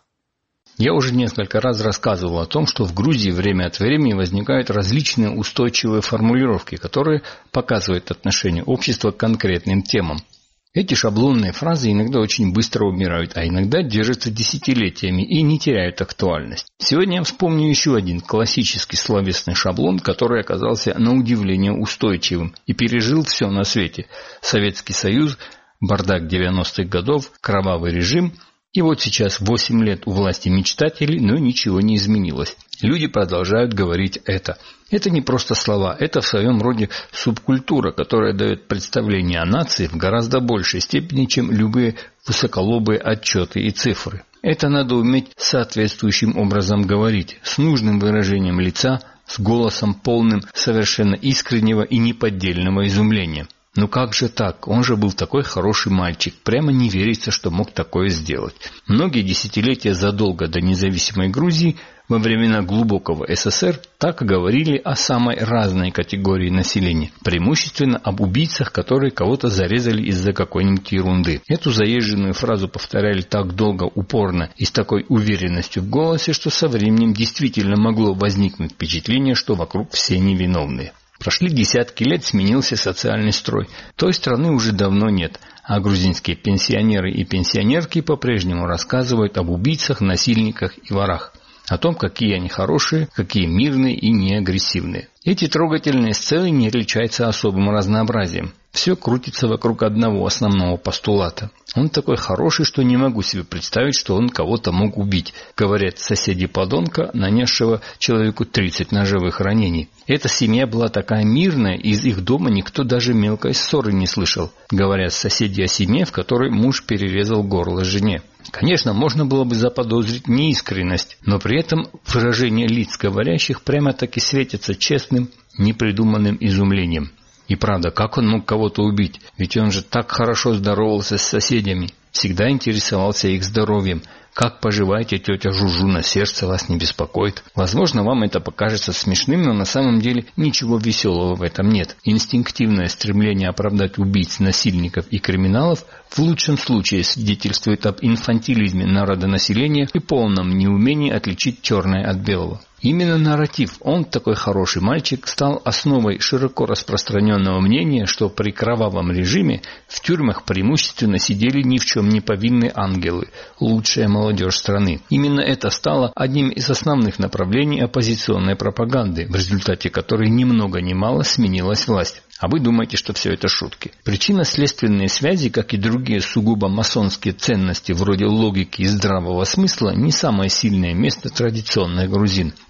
Я уже несколько раз рассказывал о том, что в Грузии время от времени возникают различные устойчивые формулировки, которые показывают отношение общества к конкретным темам. Эти шаблонные фразы иногда очень быстро умирают, а иногда держатся десятилетиями и не теряют актуальность. Сегодня я вспомню еще один классический словесный шаблон, который оказался на удивление устойчивым и пережил все на свете. Советский Союз, бардак девяностых годов, кровавый режим. И вот сейчас восемь лет у власти мечтателей, но ничего не изменилось. Люди продолжают говорить это. Это не просто слова, это в своем роде субкультура, которая дает представление о нации в гораздо большей степени, чем любые высоколобые отчеты и цифры. Это надо уметь соответствующим образом говорить, с нужным выражением лица, с голосом полным совершенно искреннего и неподдельного изумления. Ну как же так? Он же был такой хороший мальчик. Прямо не верится, что мог такое сделать. Многие десятилетия задолго до независимой Грузии, во времена глубокого эс эс эр, так и говорили о самой разной категории населения. Преимущественно об убийцах, которые кого-то зарезали из-за какой-нибудь ерунды. Эту заезженную фразу повторяли так долго, упорно и с такой уверенностью в голосе, что со временем действительно могло возникнуть впечатление, что вокруг все невиновные. Прошли десятки лет, сменился социальный строй. Той страны уже давно нет, а грузинские пенсионеры и пенсионерки по-прежнему рассказывают об убийцах, насильниках и ворах. О том, какие они хорошие, какие мирные и неагрессивные. Эти трогательные сцены не отличаются особым разнообразием. Все крутится вокруг одного основного постулата. Он такой хороший, что не могу себе представить, что он кого-то мог убить, говорят соседи подонка, нанесшего человеку тридцать ножевых ранений. Эта семья была такая мирная, из их дома никто даже мелкой ссоры не слышал, говорят соседи о семье, в которой муж перерезал горло жене. Конечно, можно было бы заподозрить неискренность, но при этом выражения лиц говорящих прямо-таки светятся честным, непридуманным изумлением. И правда, как он мог кого-то убить? Ведь он же так хорошо здоровался с соседями, всегда интересовался их здоровьем. Как поживаете, тетя Жужуна, сердце вас не беспокоит? Возможно, вам это покажется смешным, но на самом деле ничего веселого в этом нет. Инстинктивное стремление оправдать убийц, насильников и криминалов в лучшем случае свидетельствует об инфантилизме народонаселения и полном неумении отличить черное от белого. Именно нарратив «он такой хороший мальчик» стал основой широко распространенного мнения, что при кровавом режиме в тюрьмах преимущественно сидели ни в чем не повинные ангелы, лучшая молодежь страны. Именно это стало одним из основных направлений оппозиционной пропаганды, в результате которой ни много ни мало сменилась власть. А вы думаете, что все это шутки? Причинно-следственные связи, как и другие сугубо масонские ценности вроде логики и здравого смысла, не самое сильное место традиционных грузин.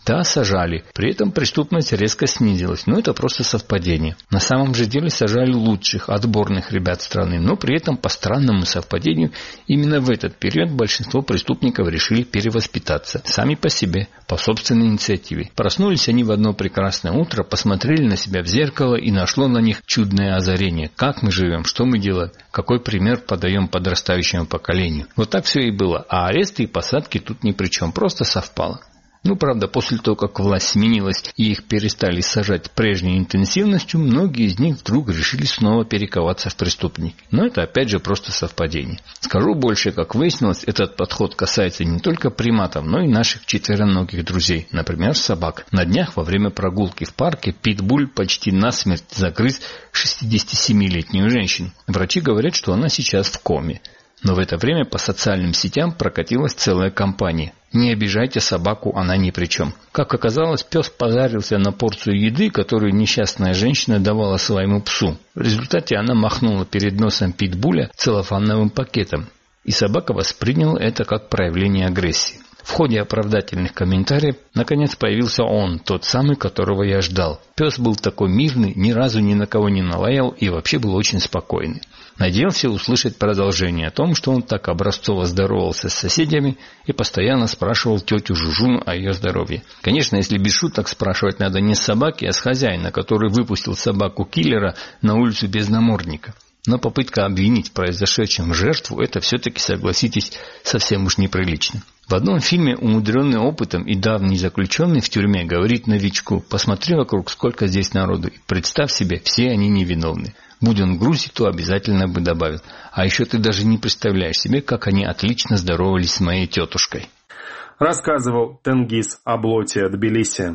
Да, сажали. При этом преступность резко снизилась. Но это просто совпадение. На самом же деле сажали лучших, отборных ребят страны. Но при этом по странному совпадению именно в этот период большинство преступников решили перевоспитаться. Сами по себе, по собственной инициативе. Проснулись они в одно прекрасное утро, посмотрели на себя в зеркало и нашло на них чудное озарение. Как мы живем, что мы делаем, какой пример подаем подрастающему поколению. Вот так все и было. А аресты и посадки тут ни при чем, просто совпало. Ну, правда, после того, как власть сменилась и их перестали сажать прежней интенсивностью, многие из них вдруг решили снова перековаться в преступники. Но это опять же просто совпадение. Скажу больше, как выяснилось, этот подход касается не только приматов, но и наших четвероногих друзей, например, собак. На днях во время прогулки в парке питбуль почти насмерть загрыз шестидесятисемилетнюю женщину. Врачи говорят, что она сейчас в коме. Но в это время по социальным сетям прокатилась целая кампания. Не обижайте собаку, она ни при чем. Как оказалось, пес позарился на порцию еды, которую несчастная женщина давала своему псу. В результате она махнула перед носом питбуля целлофановым пакетом. И собака восприняла это как проявление агрессии. В ходе оправдательных комментариев наконец появился он, тот самый, которого я ждал. Пес был такой мирный, ни разу ни на кого не налаял и вообще был очень спокойный. Надеялся услышать продолжение о том, что он так образцово здоровался с соседями и постоянно спрашивал тетю Жужу о ее здоровье. Конечно, если без шуток спрашивать надо не с собаки, а с хозяина, который выпустил собаку-киллера на улицу без намордника. Но попытка обвинить в произошедшем жертву – это все-таки, согласитесь, совсем уж неприлично. В одном фильме умудренный опытом и давний заключенный в тюрьме говорит новичку: «Посмотри вокруг, сколько здесь народу, и представь себе, все они невиновны». Будь он в Грузии, то обязательно бы добавил: «А еще ты даже не представляешь себе, как они отлично здоровались с моей тетушкой». Рассказывал Тенгиз Аблоти, Тбилиси.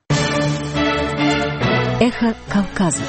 Эхо Кавказа.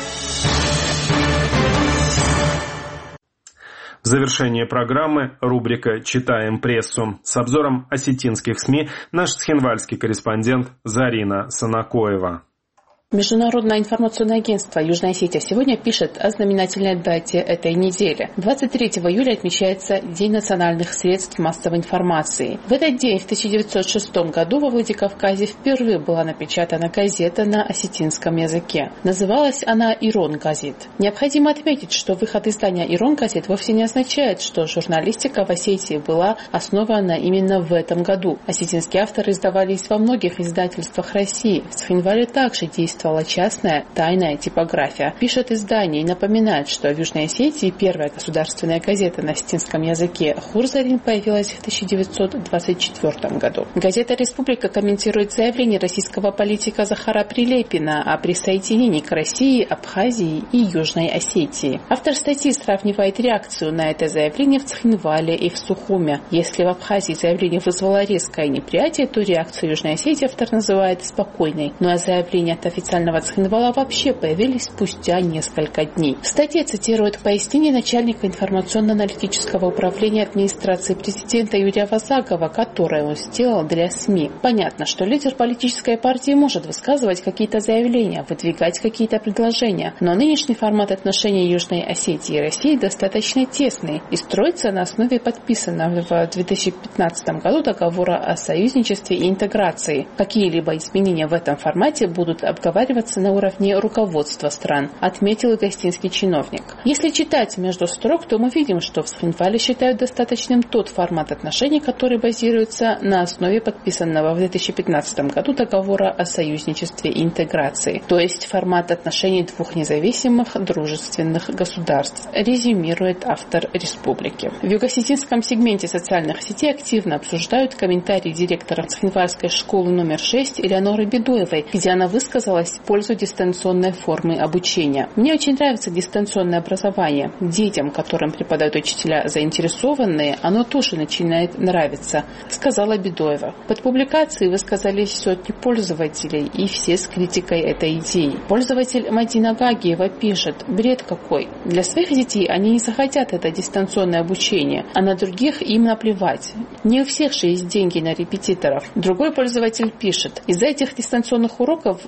В завершение программы рубрика «Читаем прессу». С обзором осетинских СМИ наш схинвальский корреспондент Зарина Санакоева. Международное информационное агентство «Южная Осетия» сегодня пишет о знаменательной дате этой недели. двадцать третьего июля отмечается День национальных средств массовой информации. В этот день, в тысяча девятьсот шестом году, во Владикавказе впервые была напечатана газета на осетинском языке. Называлась она «Ирон Газет». Необходимо отметить, что выход издания «Ирон Газет» вовсе не означает, что журналистика в Осетии была основана именно в этом году. Осетинские авторы издавались во многих издательствах России. В Цхинвале также действовали частная тайная типография. Пишет издание и напоминает, что в Южной Осетии первая государственная газета на осетинском языке «Хурзарин» появилась в тысяча девятьсот двадцать четвёртом году. Газета «Республика» комментирует заявление российского политика Захара Прилепина о присоединении к России, Абхазии и Южной Осетии. Автор статьи сравнивает реакцию на это заявление в Цхинвале и в Сухуме. Если в Абхазии заявление вызвало резкое неприятие, то реакцию Южной Осетии автор называет спокойной. Ну а заявление от официального Цхинвала вообще появились спустя несколько дней. В статье цитируют пояснение начальника информационно-аналитического управления администрации президента Юрия Вазагова, которое он сделал для СМИ. Понятно, что лидер политической партии может высказывать какие-то заявления, выдвигать какие-то предложения, но нынешний формат отношений Южной Осетии и России достаточно тесный и строится на основе подписанного в две тысячи пятнадцатом году договора о союзничестве и интеграции. Какие-либо изменения в этом формате будут обговариваться на уровне руководства стран, отметил и гостинский чиновник. Если читать между строк, то мы видим, что в Цхинвале считают достаточным тот формат отношений, который базируется на основе подписанного в две тысячи пятнадцатом году договора о союзничестве и интеграции, то есть формат отношений двух независимых дружественных государств, резюмирует автор «Республики». В юго-осетинском сегменте социальных сетей активно обсуждают комментарии директора Цхинвальской школы номер шесть Элеоноры Бедоевой, где она высказалась в пользу дистанционной формы обучения. Мне очень нравится дистанционное образование. Детям, которым преподают учителя заинтересованные, оно тоже начинает нравиться, сказала Бедоева. Под публикацией высказались сотни пользователей, и все с критикой этой идеи. Пользователь Мадина Гагиева пишет: бред какой. Для своих детей они не захотят это дистанционное обучение, а на других им наплевать. Не у всех же есть деньги на репетиторов. Другой пользователь пишет: из-за этих дистанционных уроков мы чуть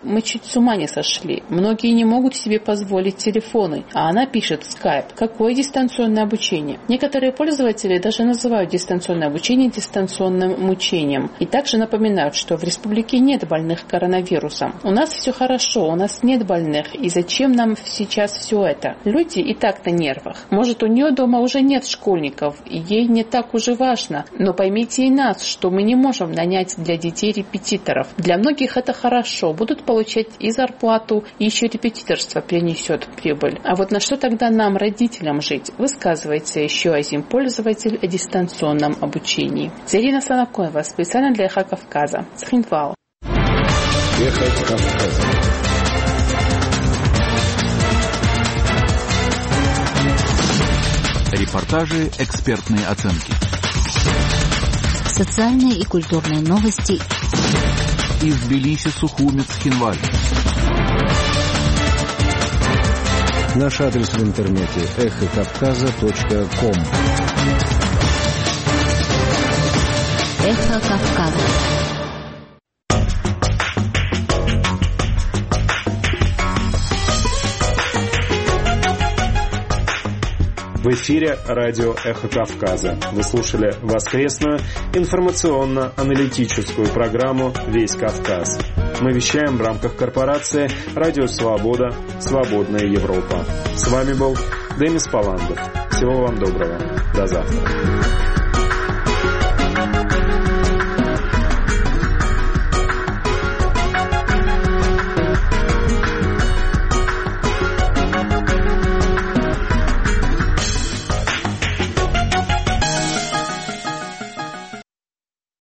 с ума не сошли. Многие не могут себе позволить телефоны. А она пишет в скайп: какое дистанционное обучение? Некоторые пользователи даже называют дистанционное обучение дистанционным мучением. И также напоминают, что в республике нет больных коронавирусом. У нас все хорошо, у нас нет больных. И зачем нам сейчас все это? Люди и так на нервах. Может, у нее дома уже нет школьников, и ей не так уже важно. Но поймите и нас, что мы не можем нанять для детей репетиторов. Для многих это хорошо. Будут получать и зарплату, и еще репетиторство принесет прибыль. А вот на что тогда нам, родителям, жить? Высказывается еще один пользователь о дистанционном обучении. Зарина Санакоева, специально для Эхо Кавказа. Цхинвал. Эхо Кавказа. Репортажи, экспертные оценки. Социальные и культурные новости. Из Тбилиси, Сухуми, Цхинваль. Наш адрес в интернете эхо кавказа точка ком. Эхо Кавказа. В эфире радио «Эхо Кавказа». Вы слушали воскресную информационно-аналитическую программу «Весь Кавказ». Мы вещаем в рамках корпорации «Радио Свобода. Свободная Европа». С вами был Демис Паландов. Всего вам доброго. До завтра.